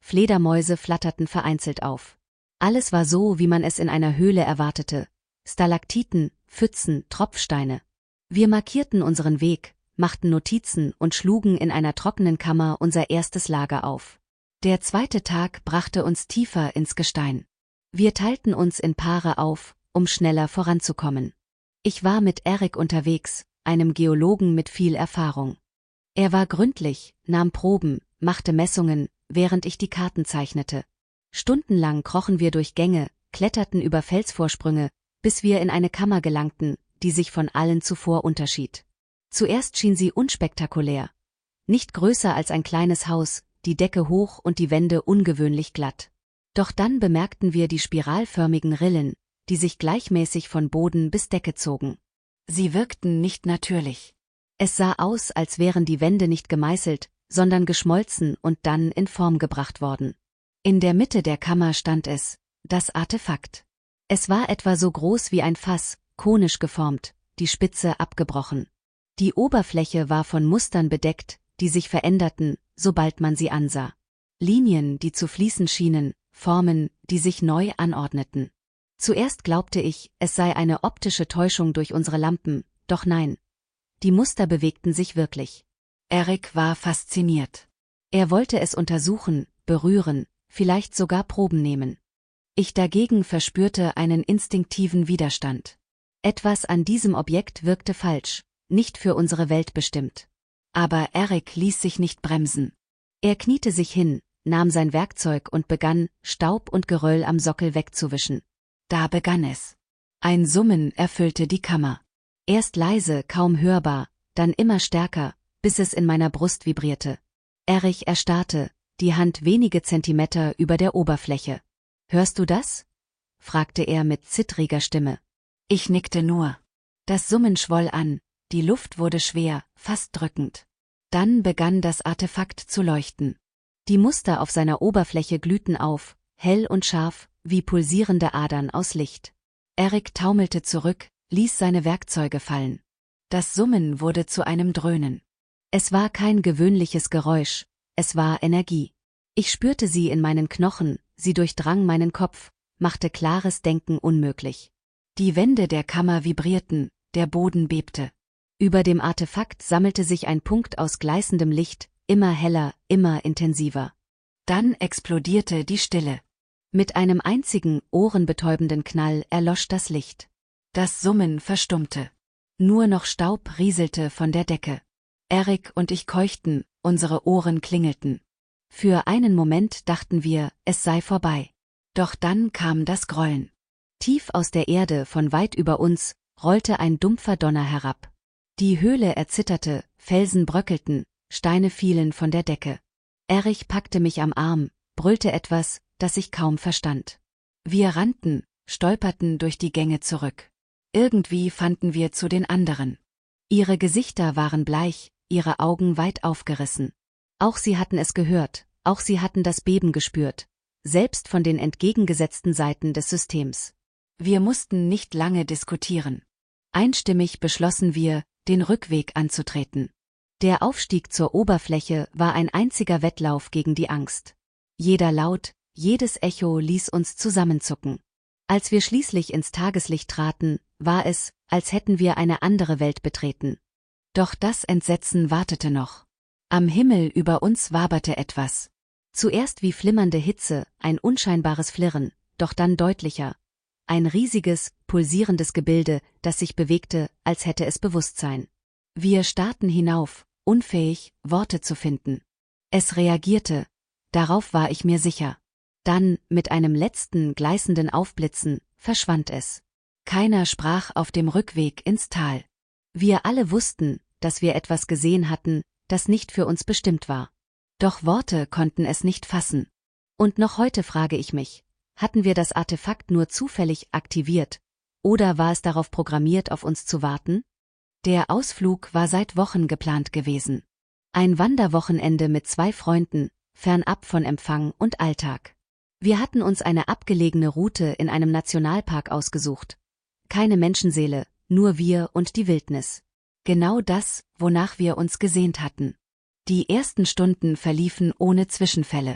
Fledermäuse flatterten vereinzelt auf. Alles war so, wie man es in einer Höhle erwartete. Stalaktiten, Pfützen, Tropfsteine. Wir markierten unseren Weg, machten Notizen und schlugen in einer trockenen Kammer unser erstes Lager auf. Der zweite Tag brachte uns tiefer ins Gestein. Wir teilten uns in Paare auf, um schneller voranzukommen. Ich war mit Eric unterwegs, einem Geologen mit viel Erfahrung. Er war gründlich, nahm Proben, machte Messungen, während ich die Karten zeichnete. Stundenlang krochen wir durch Gänge, kletterten über Felsvorsprünge, bis wir in eine Kammer gelangten, die sich von allen zuvor unterschied. Zuerst schien sie unspektakulär. Nicht größer als ein kleines Haus, die Decke hoch und die Wände ungewöhnlich glatt. Doch dann bemerkten wir die spiralförmigen Rillen, die sich gleichmäßig von Boden bis Decke zogen. Sie wirkten nicht natürlich. Es sah aus, als wären die Wände nicht gemeißelt, sondern geschmolzen und dann in Form gebracht worden. In der Mitte der Kammer stand es, das Artefakt. Es war etwa so groß wie ein Fass, konisch geformt, die Spitze abgebrochen. Die Oberfläche war von Mustern bedeckt, die sich veränderten, sobald man sie ansah. Linien, die zu fließen schienen, Formen, die sich neu anordneten. Zuerst glaubte ich, es sei eine optische Täuschung durch unsere Lampen, doch nein. Die Muster bewegten sich wirklich. Eric war fasziniert. Er wollte es untersuchen, berühren, vielleicht sogar Proben nehmen. Ich dagegen verspürte einen instinktiven Widerstand. Etwas an diesem Objekt wirkte falsch, nicht für unsere Welt bestimmt. Aber Eric ließ sich nicht bremsen. Er kniete sich hin, nahm sein Werkzeug und begann, Staub und Geröll am Sockel wegzuwischen. Da begann es. Ein Summen erfüllte die Kammer. Erst leise, kaum hörbar, dann immer stärker, bis es in meiner Brust vibrierte. Eric erstarrte, die Hand wenige Zentimeter über der Oberfläche. »Hörst du das?« fragte er mit zittriger Stimme. Ich nickte nur. Das Summen schwoll an, die Luft wurde schwer, fast drückend. Dann begann das Artefakt zu leuchten. Die Muster auf seiner Oberfläche glühten auf, hell und scharf, wie pulsierende Adern aus Licht. Eric taumelte zurück, ließ seine Werkzeuge fallen. Das Summen wurde zu einem Dröhnen. Es war kein gewöhnliches Geräusch, es war Energie. Ich spürte sie in meinen Knochen, sie durchdrang meinen Kopf, machte klares Denken unmöglich. Die Wände der Kammer vibrierten, der Boden bebte. Über dem Artefakt sammelte sich ein Punkt aus gleißendem Licht, immer heller, immer intensiver. Dann explodierte die Stille. Mit einem einzigen, ohrenbetäubenden Knall erlosch das Licht. Das Summen verstummte. Nur noch Staub rieselte von der Decke. Eric und ich keuchten, unsere Ohren klingelten. Für einen Moment dachten wir, es sei vorbei. Doch dann kam das Grollen. Tief aus der Erde, von weit über uns, rollte ein dumpfer Donner herab. Die Höhle erzitterte, Felsen bröckelten, Steine fielen von der Decke. Eric packte mich am Arm, brüllte etwas, das ich kaum verstand. Wir rannten, stolperten durch die Gänge zurück. Irgendwie fanden wir zu den anderen. Ihre Gesichter waren bleich, ihre Augen weit aufgerissen. Auch sie hatten es gehört, auch sie hatten das Beben gespürt, selbst von den entgegengesetzten Seiten des Systems. Wir mussten nicht lange diskutieren. Einstimmig beschlossen wir, den Rückweg anzutreten. Der Aufstieg zur Oberfläche war ein einziger Wettlauf gegen die Angst. Jeder Laut, jedes Echo ließ uns zusammenzucken. Als wir schließlich ins Tageslicht traten, war es, als hätten wir eine andere Welt betreten. Doch das Entsetzen wartete noch. Am Himmel über uns waberte etwas. Zuerst wie flimmernde Hitze, ein unscheinbares Flirren, doch dann deutlicher. Ein riesiges, pulsierendes Gebilde, das sich bewegte, als hätte es Bewusstsein. Wir starrten hinauf, unfähig, Worte zu finden. Es reagierte, darauf war ich mir sicher. Dann, mit einem letzten, gleißenden Aufblitzen, verschwand es. Keiner sprach auf dem Rückweg ins Tal. Wir alle wussten, dass wir etwas gesehen hatten, das nicht für uns bestimmt war. Doch Worte konnten es nicht fassen. Und noch heute frage ich mich, hatten wir das Artefakt nur zufällig aktiviert, oder war es darauf programmiert, auf uns zu warten? Der Ausflug war seit Wochen geplant gewesen. Ein Wanderwochenende mit 2 Freunden, fernab von Empfang und Alltag. Wir hatten uns eine abgelegene Route in einem Nationalpark ausgesucht. Keine Menschenseele, nur wir und die Wildnis. Genau das, wonach wir uns gesehnt hatten. Die ersten Stunden verliefen ohne Zwischenfälle.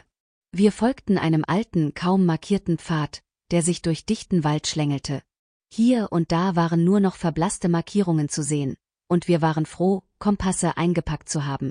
Wir folgten einem alten, kaum markierten Pfad, der sich durch dichten Wald schlängelte. Hier und da waren nur noch verblasste Markierungen zu sehen, und wir waren froh, Kompasse eingepackt zu haben.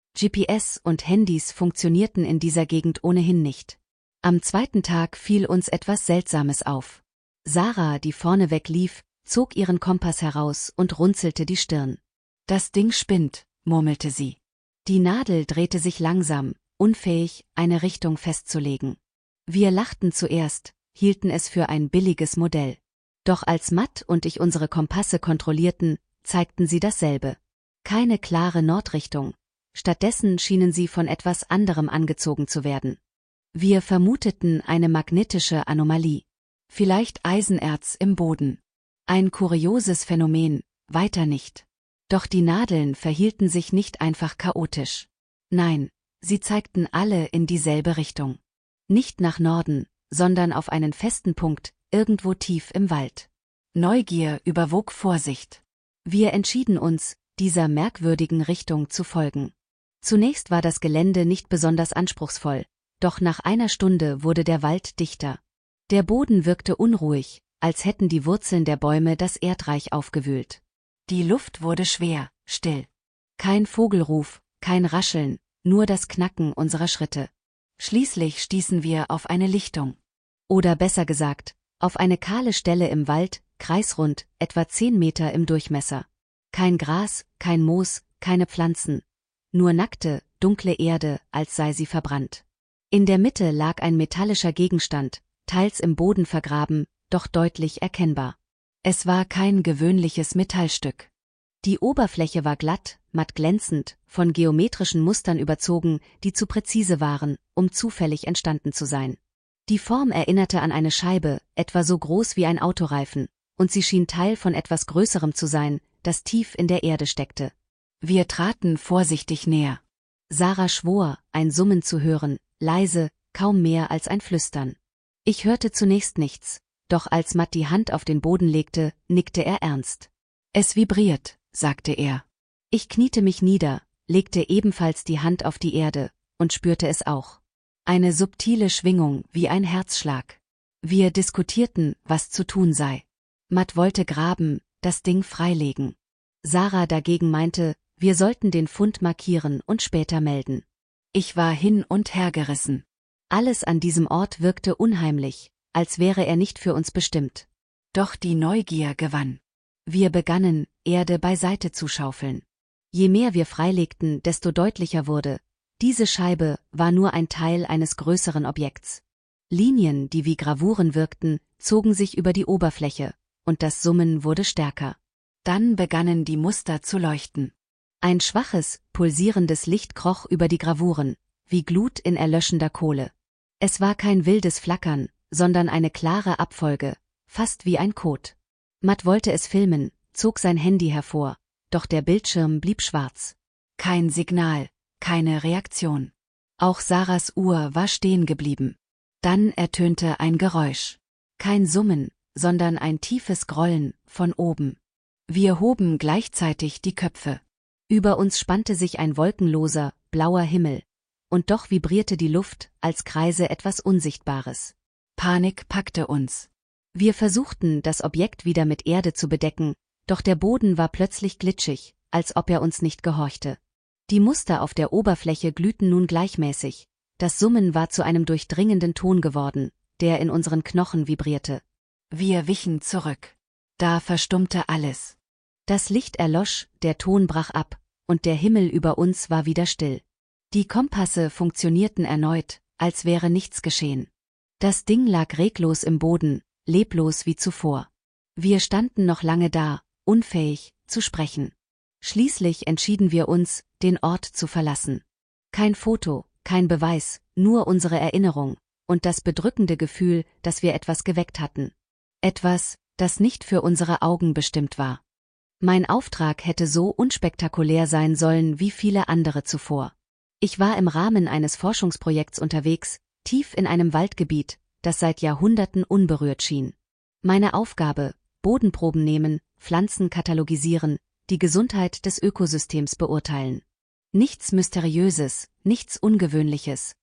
GPS und Handys funktionierten in dieser Gegend ohnehin nicht. Am zweiten Tag fiel uns etwas Seltsames auf. Sarah, die vorneweg lief, zog ihren Kompass heraus und runzelte die Stirn. »Das Ding spinnt«, murmelte sie. Die Nadel drehte sich langsam, unfähig, eine Richtung festzulegen. Wir lachten zuerst, hielten es für ein billiges Modell. Doch als Matt und ich unsere Kompasse kontrollierten, zeigten sie dasselbe. Keine klare Nordrichtung. Stattdessen schienen sie von etwas anderem angezogen zu werden. Wir vermuteten eine magnetische Anomalie. Vielleicht Eisenerz im Boden. Ein kurioses Phänomen, weiter nicht. Doch die Nadeln verhielten sich nicht einfach chaotisch. Nein, sie zeigten alle in dieselbe Richtung. Nicht nach Norden, sondern auf einen festen Punkt, irgendwo tief im Wald. Neugier überwog Vorsicht. Wir entschieden uns, dieser merkwürdigen Richtung zu folgen. Zunächst war das Gelände nicht besonders anspruchsvoll, doch nach einer Stunde wurde der Wald dichter. Der Boden wirkte unruhig, als hätten die Wurzeln der Bäume das Erdreich aufgewühlt. Die Luft wurde schwer, still. Kein Vogelruf, kein Rascheln, nur das Knacken unserer Schritte. Schließlich stießen wir auf eine Lichtung. Oder besser gesagt, auf eine kahle Stelle im Wald, kreisrund, etwa 10 Meter im Durchmesser. Kein Gras, kein Moos, keine Pflanzen. Nur nackte, dunkle Erde, als sei sie verbrannt. In der Mitte lag ein metallischer Gegenstand, teils im Boden vergraben, doch deutlich erkennbar. Es war kein gewöhnliches Metallstück. Die Oberfläche war glatt, matt glänzend, von geometrischen Mustern überzogen, die zu präzise waren, um zufällig entstanden zu sein. Die Form erinnerte an eine Scheibe, etwa so groß wie ein Autoreifen, und sie schien Teil von etwas Größerem zu sein, das tief in der Erde steckte. Wir traten vorsichtig näher. Sarah schwor, ein Summen zu hören, leise, kaum mehr als ein Flüstern. Ich hörte zunächst nichts, doch als Matt die Hand auf den Boden legte, nickte er ernst. »Es vibriert«, sagte er. Ich kniete mich nieder, legte ebenfalls die Hand auf die Erde und spürte es auch. Eine subtile Schwingung wie ein Herzschlag. Wir diskutierten, was zu tun sei. Matt wollte graben, das Ding freilegen. Sarah dagegen meinte, wir sollten den Fund markieren und später melden. Ich war hin und her gerissen. Alles an diesem Ort wirkte unheimlich, als wäre er nicht für uns bestimmt. Doch die Neugier gewann. Wir begannen, Erde beiseite zu schaufeln. Je mehr wir freilegten, desto deutlicher wurde, diese Scheibe war nur ein Teil eines größeren Objekts. Linien, die wie Gravuren wirkten, zogen sich über die Oberfläche, und das Summen wurde stärker. Dann begannen die Muster zu leuchten. Ein schwaches, pulsierendes Licht kroch über die Gravuren, wie Glut in erlöschender Kohle. Es war kein wildes Flackern, sondern eine klare Abfolge, fast wie ein Code. Matt wollte es filmen, zog sein Handy hervor, doch der Bildschirm blieb schwarz. Kein Signal, keine Reaktion. Auch Sarahs Uhr war stehen geblieben. Dann ertönte ein Geräusch. Kein Summen, sondern ein tiefes Grollen von oben. Wir hoben gleichzeitig die Köpfe. Über uns spannte sich ein wolkenloser, blauer Himmel. Und doch vibrierte die Luft, als kreise etwas Unsichtbares. Panik packte uns. Wir versuchten, das Objekt wieder mit Erde zu bedecken, doch der Boden war plötzlich glitschig, als ob er uns nicht gehorchte. Die Muster auf der Oberfläche glühten nun gleichmäßig, das Summen war zu einem durchdringenden Ton geworden, der in unseren Knochen vibrierte. Wir wichen zurück. Da verstummte alles. Das Licht erlosch, der Ton brach ab, und der Himmel über uns war wieder still. Die Kompasse funktionierten erneut, als wäre nichts geschehen. Das Ding lag reglos im Boden, leblos wie zuvor. Wir standen noch lange da, unfähig, zu sprechen. Schließlich entschieden wir uns, den Ort zu verlassen. Kein Foto, kein Beweis, nur unsere Erinnerung und das bedrückende Gefühl, dass wir etwas geweckt hatten. Etwas, das nicht für unsere Augen bestimmt war. Mein Auftrag hätte so unspektakulär sein sollen wie viele andere zuvor. Ich war im Rahmen eines Forschungsprojekts unterwegs, tief in einem Waldgebiet, das seit Jahrhunderten unberührt schien. Meine Aufgabe: Bodenproben nehmen, Pflanzen katalogisieren, die Gesundheit des Ökosystems beurteilen. Nichts Mysteriöses, nichts Ungewöhnliches.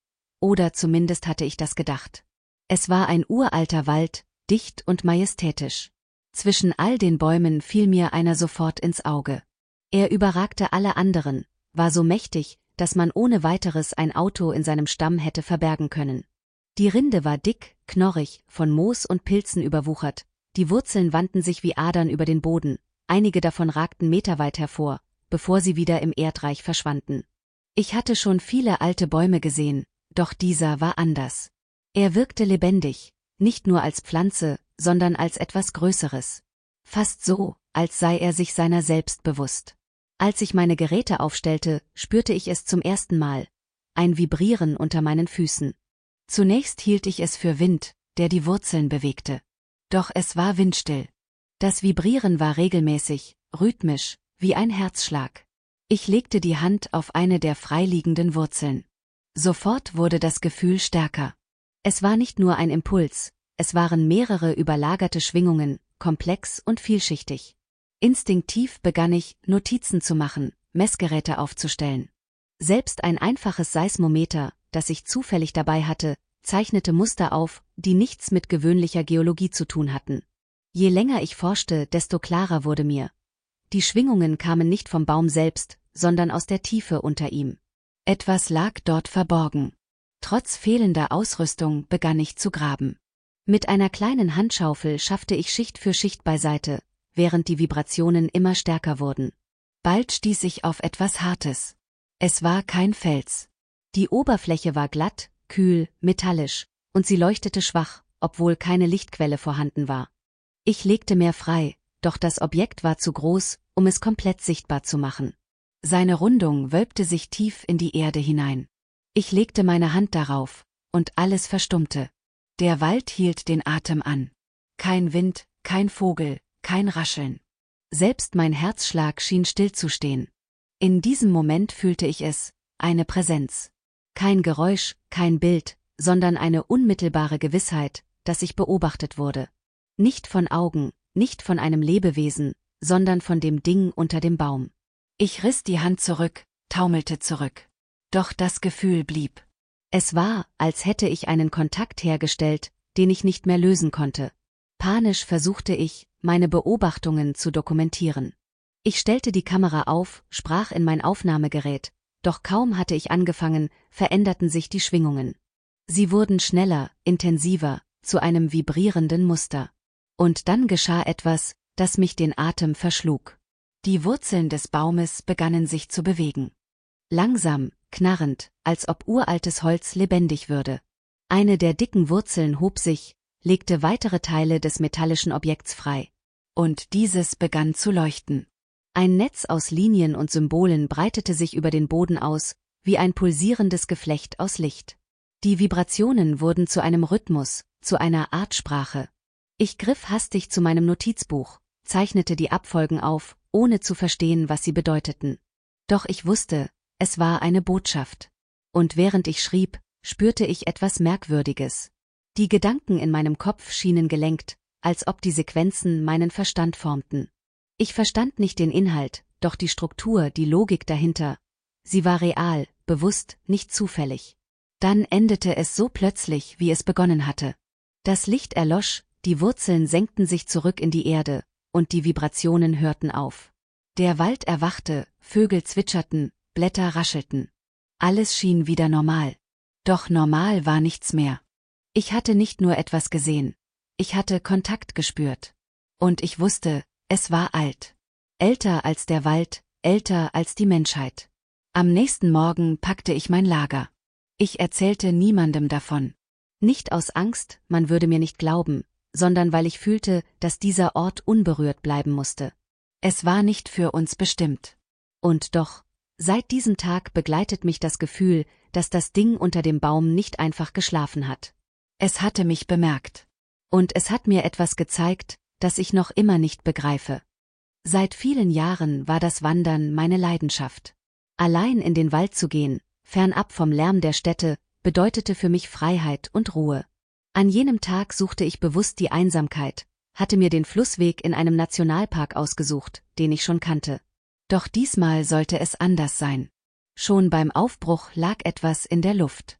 oder zumindest hatte ich das gedacht. Es war ein uralter Wald, dicht und majestätisch. Zwischen all den Bäumen fiel mir einer sofort ins Auge. Er überragte alle anderen, war so mächtig, dass man ohne weiteres ein Auto in seinem Stamm hätte verbergen können. Die Rinde war dick, knorrig, von Moos und Pilzen überwuchert, die Wurzeln wandten sich wie Adern über den Boden, einige davon ragten meterweit hervor, bevor sie wieder im Erdreich verschwanden. Ich hatte schon viele alte Bäume gesehen, doch dieser war anders. Er wirkte lebendig, nicht nur als Pflanze, sondern als etwas Größeres. Fast so, als sei er sich seiner selbst bewusst. Als ich meine Geräte aufstellte, spürte ich es zum ersten Mal, ein Vibrieren unter meinen Füßen. Zunächst hielt ich es für Wind, der die Wurzeln bewegte. Doch es war windstill. Das Vibrieren war regelmäßig, rhythmisch, wie ein Herzschlag. Ich legte die Hand auf eine der freiliegenden Wurzeln. Sofort wurde das Gefühl stärker. Es war nicht nur ein Impuls, es waren mehrere überlagerte Schwingungen, komplex und vielschichtig. Instinktiv begann ich, Notizen zu machen, Messgeräte aufzustellen. Selbst ein einfaches Seismometer, das ich zufällig dabei hatte, zeichnete Muster auf, die nichts mit gewöhnlicher Geologie zu tun hatten. Je länger ich forschte, desto klarer wurde mir. Die Schwingungen kamen nicht vom Baum selbst, sondern aus der Tiefe unter ihm. Etwas lag dort verborgen. Trotz fehlender Ausrüstung begann ich zu graben. Mit einer kleinen Handschaufel schaffte ich Schicht für Schicht beiseite, während die Vibrationen immer stärker wurden. Bald stieß ich auf etwas Hartes. Es war kein Fels. Die Oberfläche war glatt, kühl, metallisch, und sie leuchtete schwach, obwohl keine Lichtquelle vorhanden war. Ich legte mehr frei, doch das Objekt war zu groß, um es komplett sichtbar zu machen. Seine Rundung wölbte sich tief in die Erde hinein. Ich legte meine Hand darauf, und alles verstummte. Der Wald hielt den Atem an. Kein Wind, kein Vogel, kein Rascheln. Selbst mein Herzschlag schien stillzustehen. In diesem Moment fühlte ich es, eine Präsenz. Kein Geräusch, kein Bild, sondern eine unmittelbare Gewissheit, dass ich beobachtet wurde. Nicht von Augen, nicht von einem Lebewesen, sondern von dem Ding unter dem Baum. Ich riss die Hand zurück, taumelte zurück. Doch das Gefühl blieb. Es war, als hätte ich einen Kontakt hergestellt, den ich nicht mehr lösen konnte. Panisch versuchte ich, meine Beobachtungen zu dokumentieren. Ich stellte die Kamera auf, sprach in mein Aufnahmegerät, doch kaum hatte ich angefangen, veränderten sich die Schwingungen. Sie wurden schneller, intensiver, zu einem vibrierenden Muster. Und dann geschah etwas, das mich den Atem verschlug. Die Wurzeln des Baumes begannen sich zu bewegen. Langsam, knarrend, als ob uraltes Holz lebendig würde. Eine der dicken Wurzeln hob sich, legte weitere Teile des metallischen Objekts frei. Und dieses begann zu leuchten. Ein Netz aus Linien und Symbolen breitete sich über den Boden aus, wie ein pulsierendes Geflecht aus Licht. Die Vibrationen wurden zu einem Rhythmus, zu einer Art Sprache. Ich griff hastig zu meinem Notizbuch, zeichnete die Abfolgen auf, ohne zu verstehen, was sie bedeuteten. Doch ich wusste, es war eine Botschaft. Und während ich schrieb, spürte ich etwas Merkwürdiges. Die Gedanken in meinem Kopf schienen gelenkt, als ob die Sequenzen meinen Verstand formten. Ich verstand nicht den Inhalt, doch die Struktur, die Logik dahinter. Sie war real, bewusst, nicht zufällig. Dann endete es so plötzlich, wie es begonnen hatte. Das Licht erlosch, die Wurzeln senkten sich zurück in die Erde, und die Vibrationen hörten auf. Der Wald erwachte, Vögel zwitscherten, Blätter raschelten. Alles schien wieder normal. Doch normal war nichts mehr. Ich hatte nicht nur etwas gesehen. Ich hatte Kontakt gespürt. Und ich wusste, es war alt. Älter als der Wald, älter als die Menschheit. Am nächsten Morgen packte ich mein Lager. Ich erzählte niemandem davon. Nicht aus Angst, man würde mir nicht glauben, sondern weil ich fühlte, dass dieser Ort unberührt bleiben musste. Es war nicht für uns bestimmt. Und doch, seit diesem Tag begleitet mich das Gefühl, dass das Ding unter dem Baum nicht einfach geschlafen hat. Es hatte mich bemerkt. Und es hat mir etwas gezeigt, das ich noch immer nicht begreife. Seit vielen Jahren war das Wandern meine Leidenschaft. Allein in den Wald zu gehen, fernab vom Lärm der Städte, bedeutete für mich Freiheit und Ruhe. An jenem Tag suchte ich bewusst die Einsamkeit, hatte mir den Flussweg in einem Nationalpark ausgesucht, den ich schon kannte. Doch diesmal sollte es anders sein. Schon beim Aufbruch lag etwas in der Luft.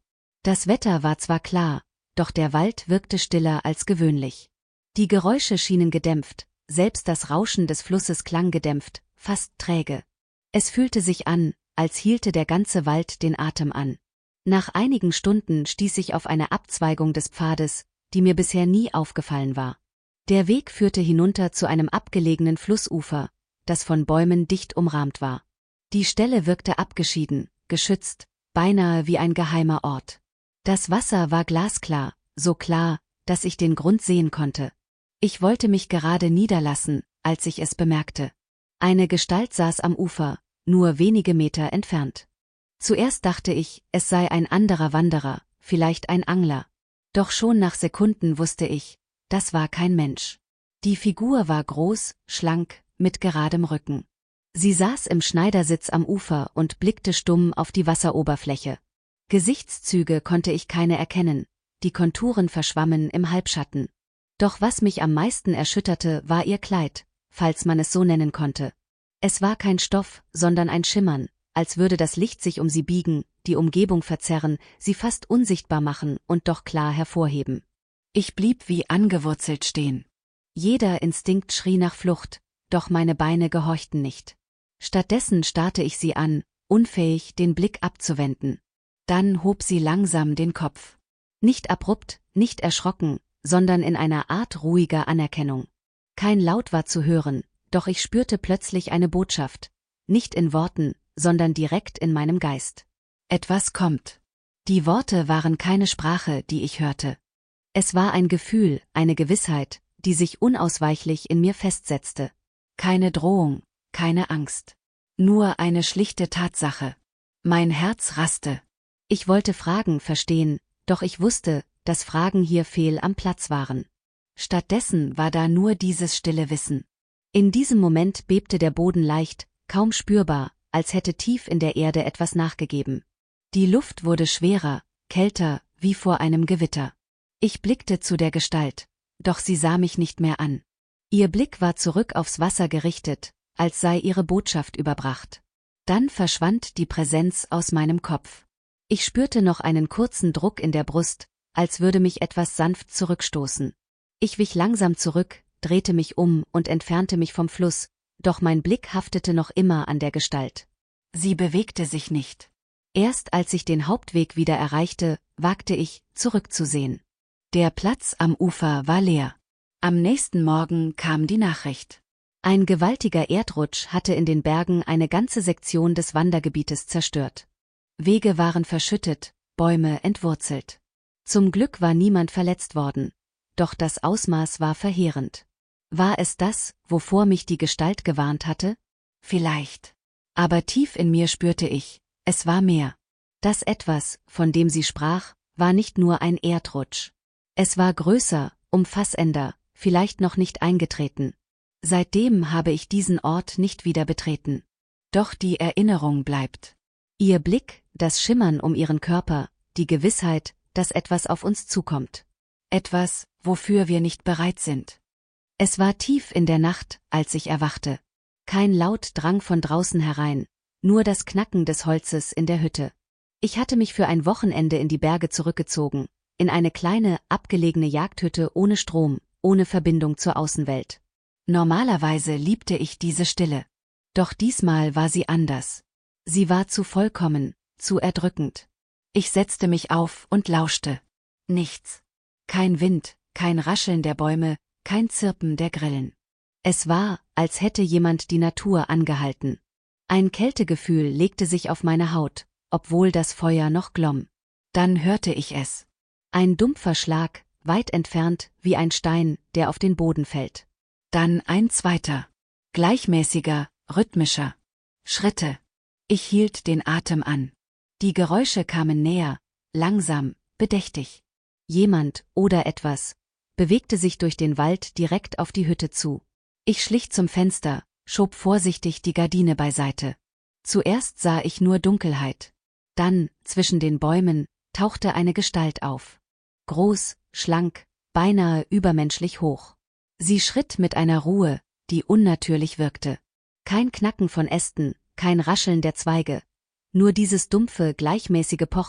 Das Wetter war zwar klar, doch der Wald wirkte stiller als gewöhnlich. Die Geräusche schienen gedämpft, selbst das Rauschen des Flusses klang gedämpft, fast träge. Es fühlte sich an, als hielte der ganze Wald den Atem an. Nach einigen Stunden stieß ich auf eine Abzweigung des Pfades, die mir bisher nie aufgefallen war. Der Weg führte hinunter zu einem abgelegenen Flussufer, das von Bäumen dicht umrahmt war. Die Stelle wirkte abgeschieden, geschützt, beinahe wie ein geheimer Ort. Das Wasser war glasklar, so klar, dass ich den Grund sehen konnte. Ich wollte mich gerade niederlassen, als ich es bemerkte. Eine Gestalt saß am Ufer, nur wenige Meter entfernt. Zuerst dachte ich, es sei ein anderer Wanderer, vielleicht ein Angler. Doch schon nach Sekunden wusste ich, das war kein Mensch. Die Figur war groß, schlank, mit geradem Rücken. Sie saß im Schneidersitz am Ufer und blickte stumm auf die Wasseroberfläche. Gesichtszüge konnte ich keine erkennen, die Konturen verschwammen im Halbschatten. Doch was mich am meisten erschütterte, war ihr Kleid, falls man es so nennen konnte. Es war kein Stoff, sondern ein Schimmern, als würde das Licht sich um sie biegen, die Umgebung verzerren, sie fast unsichtbar machen und doch klar hervorheben. Ich blieb wie angewurzelt stehen. Jeder Instinkt schrie nach Flucht, doch meine Beine gehorchten nicht. Stattdessen starrte ich sie an, unfähig, den Blick abzuwenden. Dann hob sie langsam den Kopf. Nicht abrupt, nicht erschrocken, sondern in einer Art ruhiger Anerkennung. Kein Laut war zu hören, doch ich spürte plötzlich eine Botschaft, nicht in Worten, sondern direkt in meinem Geist. Etwas kommt. Die Worte waren keine Sprache, die ich hörte. Es war ein Gefühl, eine Gewissheit, die sich unausweichlich in mir festsetzte. Keine Drohung, keine Angst. Nur eine schlichte Tatsache. Mein Herz raste. Ich wollte Fragen verstehen, doch ich wusste, dass Fragen hier fehl am Platz waren. Stattdessen war da nur dieses stille Wissen. In diesem Moment bebte der Boden leicht, kaum spürbar, als hätte tief in der Erde etwas nachgegeben. Die Luft wurde schwerer, kälter, wie vor einem Gewitter. Ich blickte zu der Gestalt, doch sie sah mich nicht mehr an. Ihr Blick war zurück aufs Wasser gerichtet, als sei ihre Botschaft überbracht. Dann verschwand die Präsenz aus meinem Kopf. Ich spürte noch einen kurzen Druck in der Brust, als würde mich etwas sanft zurückstoßen. Ich wich langsam zurück, drehte mich um und entfernte mich vom Fluss, doch mein Blick haftete noch immer an der Gestalt. Sie bewegte sich nicht. Erst als ich den Hauptweg wieder erreichte, wagte ich, zurückzusehen. Der Platz am Ufer war leer. Am nächsten Morgen kam die Nachricht. Ein gewaltiger Erdrutsch hatte in den Bergen eine ganze Sektion des Wandergebietes zerstört. Wege waren verschüttet, Bäume entwurzelt. Zum Glück war niemand verletzt worden, doch das Ausmaß war verheerend. War es das, wovor mich die Gestalt gewarnt hatte? Vielleicht. Aber tief in mir spürte ich, es war mehr. Das Etwas, von dem sie sprach, war nicht nur ein Erdrutsch. Es war größer, umfassender, vielleicht noch nicht eingetreten. Seitdem habe ich diesen Ort nicht wieder betreten. Doch die Erinnerung bleibt. Ihr Blick, das Schimmern um ihren Körper, die Gewissheit, dass etwas auf uns zukommt. Etwas, wofür wir nicht bereit sind. Es war tief in der Nacht, als ich erwachte. Kein Laut drang von draußen herein, nur das Knacken des Holzes in der Hütte. Ich hatte mich für ein Wochenende in die Berge zurückgezogen, in eine kleine, abgelegene Jagdhütte ohne Strom, ohne Verbindung zur Außenwelt. Normalerweise liebte ich diese Stille. Doch diesmal war sie anders. Sie war zu vollkommen, zu erdrückend. Ich setzte mich auf und lauschte. Nichts. Kein Wind, kein Rascheln der Bäume, kein Zirpen der Grillen. Es war, als hätte jemand die Natur angehalten. Ein Kältegefühl legte sich auf meine Haut, obwohl das Feuer noch glomm. Dann hörte ich es. Ein dumpfer Schlag, weit entfernt, wie ein Stein, der auf den Boden fällt. Dann ein zweiter. Gleichmäßiger, rhythmischer. Schritte. Ich hielt den Atem an. Die Geräusche kamen näher, langsam, bedächtig. Jemand, oder etwas, bewegte sich durch den Wald direkt auf die Hütte zu. Ich schlich zum Fenster, schob vorsichtig die Gardine beiseite. Zuerst sah ich nur Dunkelheit. Dann, zwischen den Bäumen, tauchte eine Gestalt auf. Groß, schlank, beinahe übermenschlich hoch. Sie schritt mit einer Ruhe, die unnatürlich wirkte. Kein Knacken von Ästen, kein Rascheln der Zweige, nur dieses dumpfe, gleichmäßige Pochen,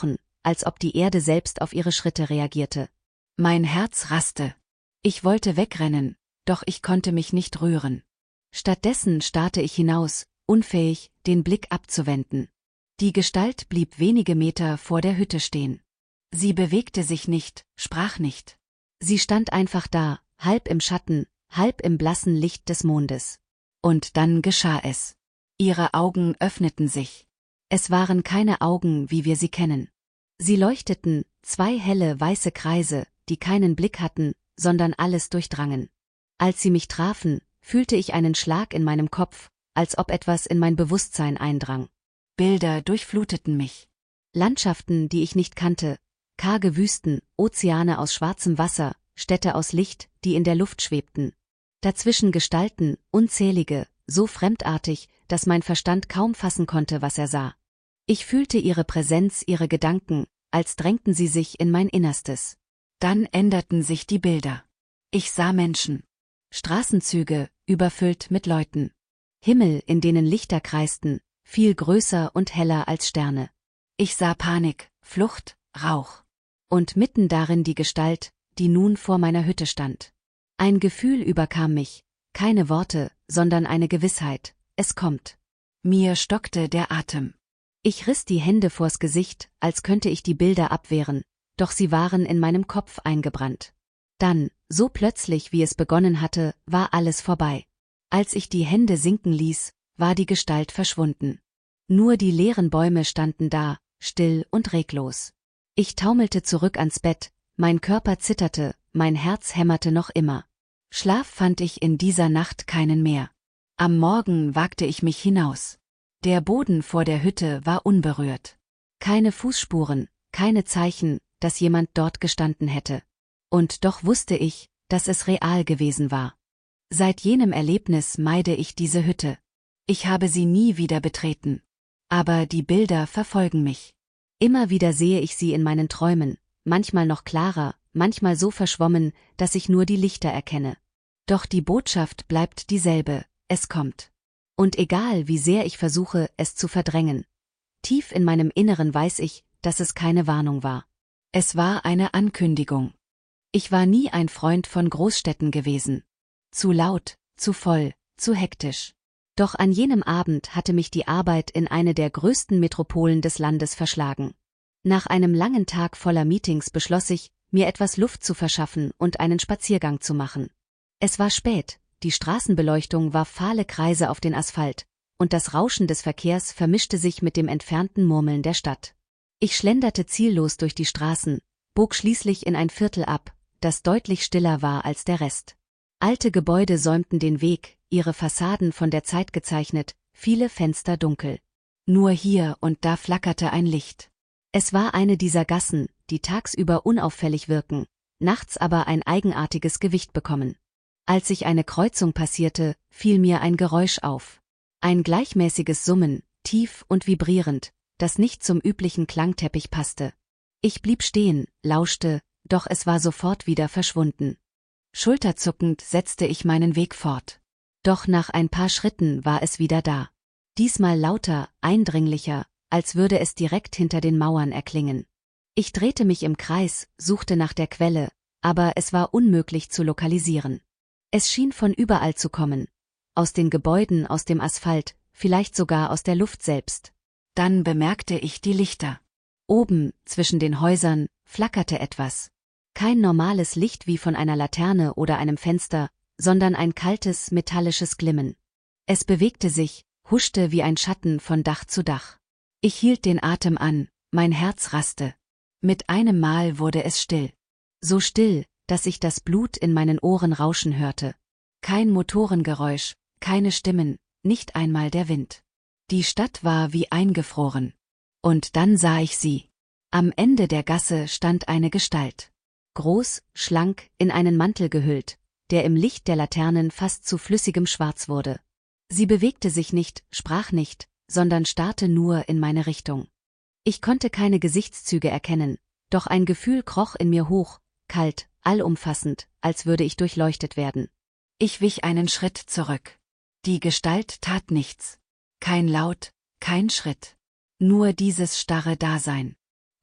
als ob die Erde selbst auf ihre Schritte reagierte. Mein Herz raste. Ich wollte wegrennen, doch ich konnte mich nicht rühren. Stattdessen starrte ich hinaus, unfähig, den Blick abzuwenden. Die Gestalt blieb wenige Meter vor der Hütte stehen. Sie bewegte sich nicht, sprach nicht. Sie stand einfach da, halb im Schatten, halb im blassen Licht des Mondes. Und dann geschah es. Ihre Augen öffneten sich. Es waren keine Augen, wie wir sie kennen. Sie leuchteten, zwei helle weiße Kreise, die keinen Blick hatten, sondern alles durchdrangen. Als sie mich trafen, fühlte ich einen Schlag in meinem Kopf, als ob etwas in mein Bewusstsein eindrang. Bilder durchfluteten mich. Landschaften, die ich nicht kannte, karge Wüsten, Ozeane aus schwarzem Wasser, Städte aus Licht, die in der Luft schwebten. Dazwischen Gestalten, unzählige, so fremdartig, dass mein Verstand kaum fassen konnte, was er sah. Ich fühlte ihre Präsenz, ihre Gedanken, als drängten sie sich in mein Innerstes. Dann änderten sich die Bilder. Ich sah Menschen. Straßenzüge, überfüllt mit Leuten. Himmel, in denen Lichter kreisten, viel größer und heller als Sterne. Ich sah Panik, Flucht, Rauch. Und mitten darin die Gestalt, die nun vor meiner Hütte stand. Ein Gefühl überkam mich, keine Worte, sondern eine Gewissheit, es kommt. Mir stockte der Atem. Ich riss die Hände vors Gesicht, als könnte ich die Bilder abwehren, doch sie waren in meinem Kopf eingebrannt. Dann, so plötzlich wie es begonnen hatte, war alles vorbei. Als ich die Hände sinken ließ, war die Gestalt verschwunden. Nur die leeren Bäume standen da, still und reglos. Ich taumelte zurück ans Bett, mein Körper zitterte, mein Herz hämmerte noch immer. Schlaf fand ich in dieser Nacht keinen mehr. Am Morgen wagte ich mich hinaus. Der Boden vor der Hütte war unberührt. Keine Fußspuren, keine Zeichen, dass jemand dort gestanden hätte. Und doch wusste ich, dass es real gewesen war. Seit jenem Erlebnis meide ich diese Hütte. Ich habe sie nie wieder betreten. Aber die Bilder verfolgen mich. Immer wieder sehe ich sie in meinen Träumen, manchmal noch klarer, manchmal so verschwommen, dass ich nur die Lichter erkenne. Doch die Botschaft bleibt dieselbe, es kommt. Und egal wie sehr ich versuche, es zu verdrängen, tief in meinem Inneren weiß ich, dass es keine Warnung war. Es war eine Ankündigung. Ich war nie ein Freund von Großstädten gewesen. Zu laut, zu voll, zu hektisch. Doch an jenem Abend hatte mich die Arbeit in eine der größten Metropolen des Landes verschlagen. Nach einem langen Tag voller Meetings beschloss ich, mir etwas Luft zu verschaffen und einen Spaziergang zu machen. Es war spät, die Straßenbeleuchtung warf fahle Kreise auf den Asphalt, und das Rauschen des Verkehrs vermischte sich mit dem entfernten Murmeln der Stadt. Ich schlenderte ziellos durch die Straßen, bog schließlich in ein Viertel ab, das deutlich stiller war als der Rest. Alte Gebäude säumten den Weg, ihre Fassaden von der Zeit gezeichnet, viele Fenster dunkel. Nur hier und da flackerte ein Licht. Es war eine dieser Gassen, die tagsüber unauffällig wirken, nachts aber ein eigenartiges Gewicht bekommen. Als ich eine Kreuzung passierte, fiel mir ein Geräusch auf. Ein gleichmäßiges Summen, tief und vibrierend, das nicht zum üblichen Klangteppich passte. Ich blieb stehen, lauschte, doch es war sofort wieder verschwunden. Schulterzuckend setzte ich meinen Weg fort. Doch nach ein paar Schritten war es wieder da. Diesmal lauter, eindringlicher, als würde es direkt hinter den Mauern erklingen. Ich drehte mich im Kreis, suchte nach der Quelle, aber es war unmöglich zu lokalisieren. Es schien von überall zu kommen. Aus den Gebäuden, aus dem Asphalt, vielleicht sogar aus der Luft selbst. Dann bemerkte ich die Lichter. Oben, zwischen den Häusern, flackerte etwas. Kein normales Licht wie von einer Laterne oder einem Fenster, sondern ein kaltes, metallisches Glimmen. Es bewegte sich, huschte wie ein Schatten von Dach zu Dach. Ich hielt den Atem an, mein Herz raste. Mit einem Mal wurde es still. So still, dass ich das Blut in meinen Ohren rauschen hörte. Kein Motorengeräusch, keine Stimmen, nicht einmal der Wind. Die Stadt war wie eingefroren. Und dann sah ich sie. Am Ende der Gasse stand eine Gestalt. Groß, schlank, in einen Mantel gehüllt, der im Licht der Laternen fast zu flüssigem Schwarz wurde. Sie bewegte sich nicht, sprach nicht, sondern starrte nur in meine Richtung. Ich konnte keine Gesichtszüge erkennen, doch ein Gefühl kroch in mir hoch, kalt, allumfassend, als würde ich durchleuchtet werden. Ich wich einen Schritt zurück. Die Gestalt tat nichts. Kein Laut, kein Schritt. Nur dieses starre Dasein.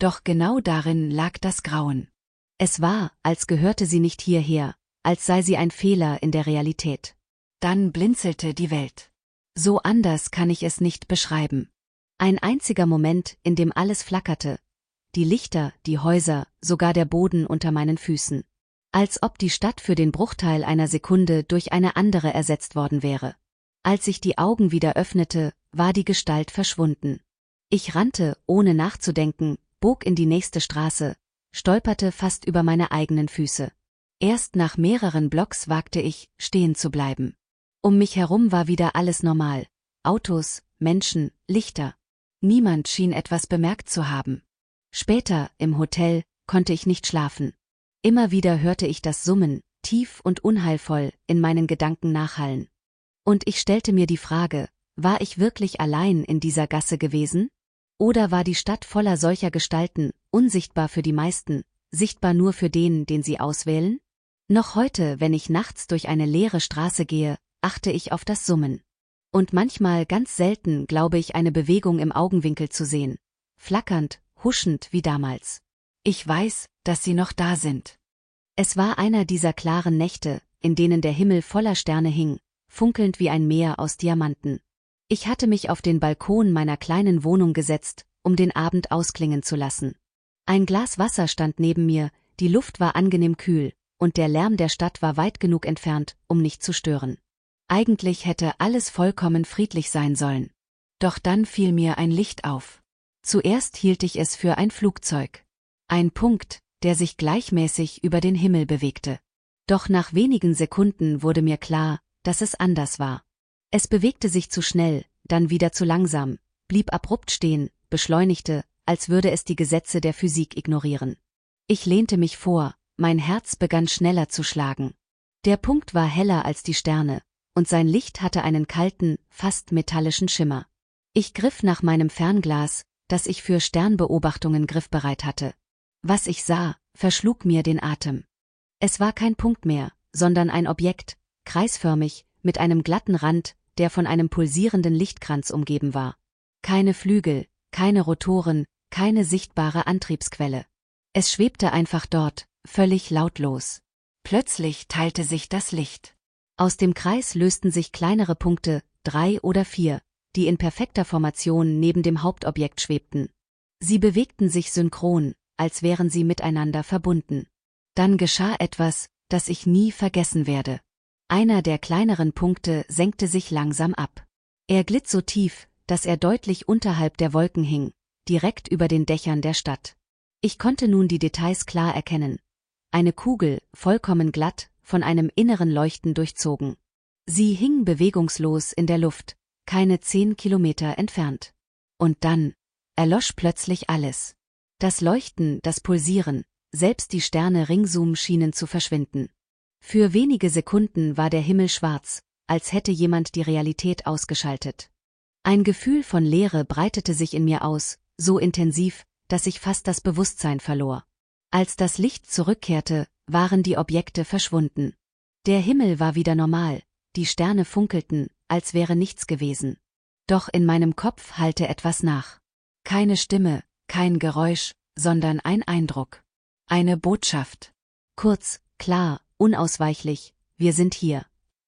Doch genau darin lag das Grauen. Es war, als gehörte sie nicht hierher, als sei sie ein Fehler in der Realität. Dann blinzelte die Welt. So anders kann ich es nicht beschreiben. Ein einziger Moment, in dem alles flackerte. Die Lichter, die Häuser, sogar der Boden unter meinen Füßen. Als ob die Stadt für den Bruchteil einer Sekunde durch eine andere ersetzt worden wäre. Als ich die Augen wieder öffnete, war die Gestalt verschwunden. Ich rannte, ohne nachzudenken, bog in die nächste Straße, stolperte fast über meine eigenen Füße. Erst nach mehreren Blocks wagte ich, stehen zu bleiben. Um mich herum war wieder alles normal. Autos, Menschen, Lichter. Niemand schien etwas bemerkt zu haben. Später, im Hotel, konnte ich nicht schlafen. Immer wieder hörte ich das Summen, tief und unheilvoll, in meinen Gedanken nachhallen. Und ich stellte mir die Frage, war ich wirklich allein in dieser Gasse gewesen? Oder war die Stadt voller solcher Gestalten, unsichtbar für die meisten, sichtbar nur für den, den sie auswählen? Noch heute, wenn ich nachts durch eine leere Straße gehe, achte ich auf das Summen. Und manchmal, ganz selten, glaube ich, eine Bewegung im Augenwinkel zu sehen. Flackernd, huschend wie damals. Ich weiß, dass sie noch da sind. Es war einer dieser klaren Nächte, in denen der Himmel voller Sterne hing, funkelnd wie ein Meer aus Diamanten. Ich hatte mich auf den Balkon meiner kleinen Wohnung gesetzt, um den Abend ausklingen zu lassen. Ein Glas Wasser stand neben mir, die Luft war angenehm kühl, und der Lärm der Stadt war weit genug entfernt, um nicht zu stören. Eigentlich hätte alles vollkommen friedlich sein sollen. Doch dann fiel mir ein Licht auf. Zuerst hielt ich es für ein Flugzeug. Ein Punkt, der sich gleichmäßig über den Himmel bewegte. Doch nach wenigen Sekunden wurde mir klar, dass es anders war. Es bewegte sich zu schnell, dann wieder zu langsam, blieb abrupt stehen, beschleunigte, als würde es die Gesetze der Physik ignorieren. Ich lehnte mich vor, mein Herz begann schneller zu schlagen. Der Punkt war heller als die Sterne, und sein Licht hatte einen kalten, fast metallischen Schimmer. Ich griff nach meinem Fernglas, das ich für Sternbeobachtungen griffbereit hatte. Was ich sah, verschlug mir den Atem. Es war kein Punkt mehr, sondern ein Objekt, kreisförmig, mit einem glatten Rand, der von einem pulsierenden Lichtkranz umgeben war. Keine Flügel, keine Rotoren, keine sichtbare Antriebsquelle. Es schwebte einfach dort, völlig lautlos. Plötzlich teilte sich das Licht. Aus dem Kreis lösten sich kleinere Punkte, 3 oder 4, die in perfekter Formation neben dem Hauptobjekt schwebten. Sie bewegten sich synchron, als wären sie miteinander verbunden. Dann geschah etwas, das ich nie vergessen werde. Einer der kleineren Punkte senkte sich langsam ab. Er glitt so tief, dass er deutlich unterhalb der Wolken hing, direkt über den Dächern der Stadt. Ich konnte nun die Details klar erkennen. Eine Kugel, vollkommen glatt, von einem inneren Leuchten durchzogen. Sie hing bewegungslos in der Luft, keine 10 Kilometer entfernt. Und dann erlosch plötzlich alles. Das Leuchten, das Pulsieren, selbst die Sterne ringsum schienen zu verschwinden. Für wenige Sekunden war der Himmel schwarz, als hätte jemand die Realität ausgeschaltet. Ein Gefühl von Leere breitete sich in mir aus, so intensiv, dass ich fast das Bewusstsein verlor. Als das Licht zurückkehrte, waren die Objekte verschwunden. Der Himmel war wieder normal, die Sterne funkelten, als wäre nichts gewesen. Doch in meinem Kopf hallte etwas nach. Keine Stimme, kein Geräusch, sondern ein Eindruck. Eine Botschaft. Kurz, klar, unausweichlich, wir sind hier.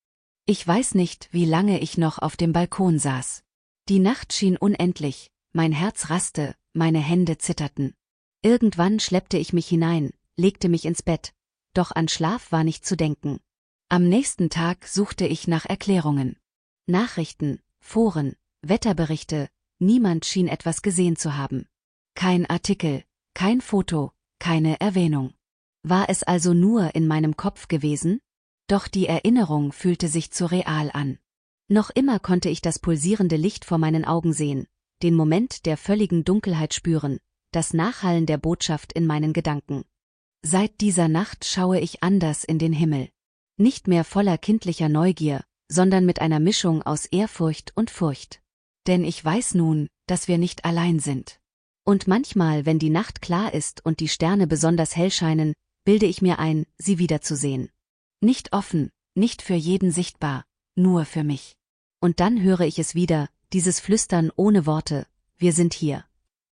Ich weiß nicht, wie lange ich noch auf dem Balkon saß. Die Nacht schien unendlich, mein Herz raste, meine Hände zitterten. Irgendwann schleppte ich mich hinein, legte mich ins Bett, doch an Schlaf war nicht zu denken. Am nächsten Tag suchte ich nach Erklärungen. Nachrichten, Foren, Wetterberichte, niemand schien etwas gesehen zu haben. Kein Artikel, kein Foto, keine Erwähnung. War es also nur in meinem Kopf gewesen? Doch die Erinnerung fühlte sich zu real an. Noch immer konnte ich das pulsierende Licht vor meinen Augen sehen, den Moment der völligen Dunkelheit spüren, das Nachhallen der Botschaft in meinen Gedanken. Seit dieser Nacht schaue ich anders in den Himmel. Nicht mehr voller kindlicher Neugier, sondern mit einer Mischung aus Ehrfurcht und Furcht. Denn ich weiß nun, dass wir nicht allein sind. Und manchmal, wenn die Nacht klar ist und die Sterne besonders hell scheinen, bilde ich mir ein, sie wiederzusehen. Nicht offen, nicht für jeden sichtbar, nur für mich. Und dann höre ich es wieder, dieses Flüstern ohne Worte, wir sind hier.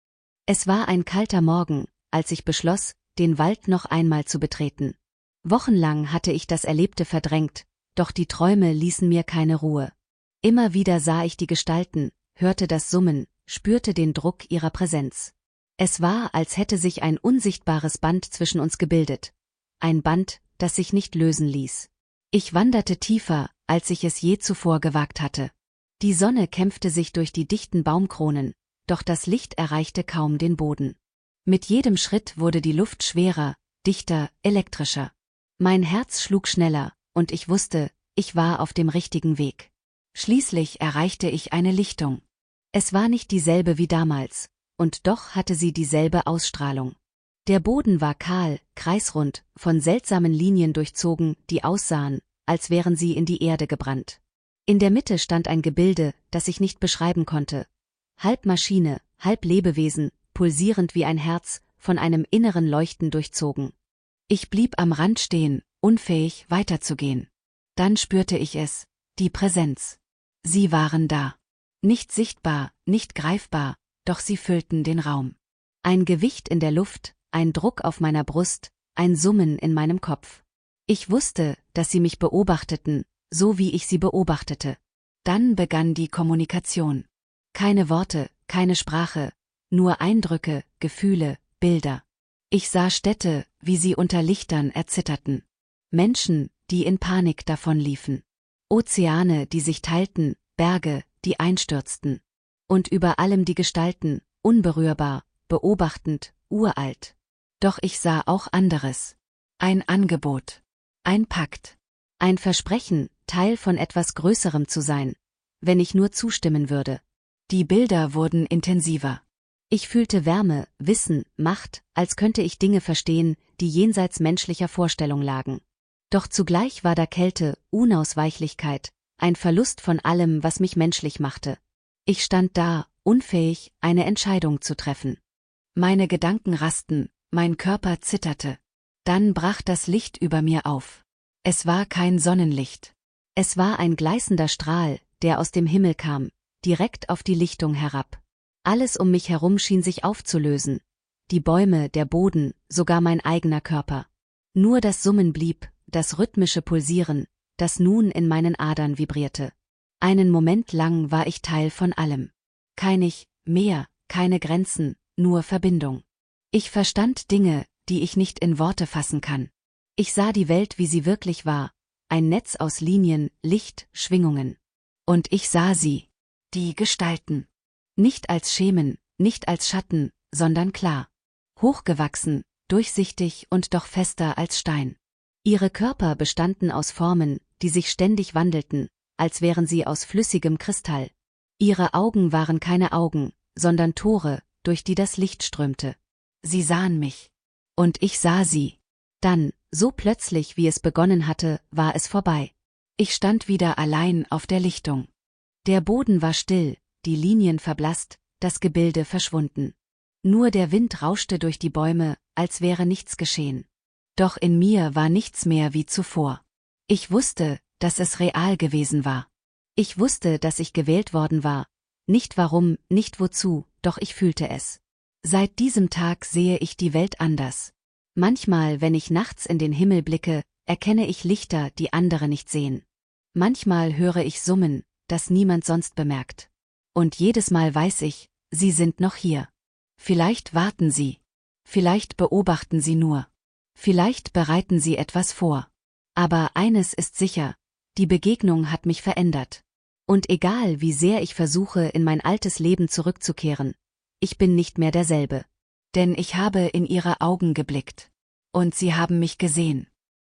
Es war ein kalter Morgen, als ich beschloss, den Wald noch einmal zu betreten. Wochenlang hatte ich das Erlebte verdrängt, doch die Träume ließen mir keine Ruhe. Immer wieder sah ich die Gestalten, hörte das Summen, spürte den Druck ihrer Präsenz. Es war, als hätte sich ein unsichtbares Band zwischen uns gebildet. Ein Band, das sich nicht lösen ließ. Ich wanderte tiefer, als ich es je zuvor gewagt hatte. Die Sonne kämpfte sich durch die dichten Baumkronen, doch das Licht erreichte kaum den Boden. Mit jedem Schritt wurde die Luft schwerer, dichter, elektrischer. Mein Herz schlug schneller, und ich wusste, ich war auf dem richtigen Weg. Schließlich erreichte ich eine Lichtung. Es war nicht dieselbe wie damals, und doch hatte sie dieselbe Ausstrahlung. Der Boden war kahl, kreisrund, von seltsamen Linien durchzogen, die aussahen, als wären sie in die Erde gebrannt. In der Mitte stand ein Gebilde, das ich nicht beschreiben konnte. Halb Maschine, halb Lebewesen, pulsierend wie ein Herz, von einem inneren Leuchten durchzogen. Ich blieb am Rand stehen, unfähig, weiterzugehen. Dann spürte ich es, die Präsenz. Sie waren da. Nicht sichtbar, nicht greifbar, doch sie füllten den Raum. Ein Gewicht in der Luft, ein Druck auf meiner Brust, ein Summen in meinem Kopf. Ich wusste, dass sie mich beobachteten, so wie ich sie beobachtete. Dann begann die Kommunikation. Keine Worte, keine Sprache, nur Eindrücke, Gefühle, Bilder. Ich sah Städte, wie sie unter Lichtern erzitterten. Menschen, die in Panik davonliefen. Ozeane, die sich teilten, Berge, die einstürzten. Und über allem die Gestalten, unberührbar, beobachtend, uralt. Doch ich sah auch anderes. Ein Angebot. Ein Pakt. Ein Versprechen, Teil von etwas Größerem zu sein, wenn ich nur zustimmen würde. Die Bilder wurden intensiver. Ich fühlte Wärme, Wissen, Macht, als könnte ich Dinge verstehen, die jenseits menschlicher Vorstellung lagen. Doch zugleich war da Kälte, Unausweichlichkeit, ein Verlust von allem, was mich menschlich machte. Ich stand da, unfähig, eine Entscheidung zu treffen. Meine Gedanken rasten, mein Körper zitterte. Dann brach das Licht über mir auf. Es war kein Sonnenlicht. Es war ein gleißender Strahl, der aus dem Himmel kam, direkt auf die Lichtung herab. Alles um mich herum schien sich aufzulösen. Die Bäume, der Boden, sogar mein eigener Körper. Nur das Summen blieb, das rhythmische Pulsieren, das nun in meinen Adern vibrierte. Einen Moment lang war ich Teil von allem. Kein Ich, mehr, keine Grenzen, nur Verbindung. Ich verstand Dinge, die ich nicht in Worte fassen kann. Ich sah die Welt, wie sie wirklich war, ein Netz aus Linien, Licht, Schwingungen. Und ich sah sie, die Gestalten. Nicht als Schemen, nicht als Schatten, sondern klar. Hochgewachsen, durchsichtig und doch fester als Stein. Ihre Körper bestanden aus Formen, die sich ständig wandelten, als wären sie aus flüssigem Kristall. Ihre Augen waren keine Augen, sondern Tore, durch die das Licht strömte. Sie sahen mich. Und ich sah sie. Dann, so plötzlich wie es begonnen hatte, war es vorbei. Ich stand wieder allein auf der Lichtung. Der Boden war still, die Linien verblasst, das Gebilde verschwunden. Nur der Wind rauschte durch die Bäume, als wäre nichts geschehen. Doch in mir war nichts mehr wie zuvor. Ich wusste, dass es real gewesen war. Ich wusste, dass ich gewählt worden war. Nicht warum, nicht wozu, doch ich fühlte es. Seit diesem Tag sehe ich die Welt anders. Manchmal, wenn ich nachts in den Himmel blicke, erkenne ich Lichter, die andere nicht sehen. Manchmal höre ich Summen, das niemand sonst bemerkt. Und jedes Mal weiß ich, sie sind noch hier. Vielleicht warten sie. Vielleicht beobachten sie nur. Vielleicht bereiten sie etwas vor. Aber eines ist sicher, die Begegnung hat mich verändert. Und egal wie sehr ich versuche, in mein altes Leben zurückzukehren, ich bin nicht mehr derselbe. Denn ich habe in ihre Augen geblickt. Und sie haben mich gesehen.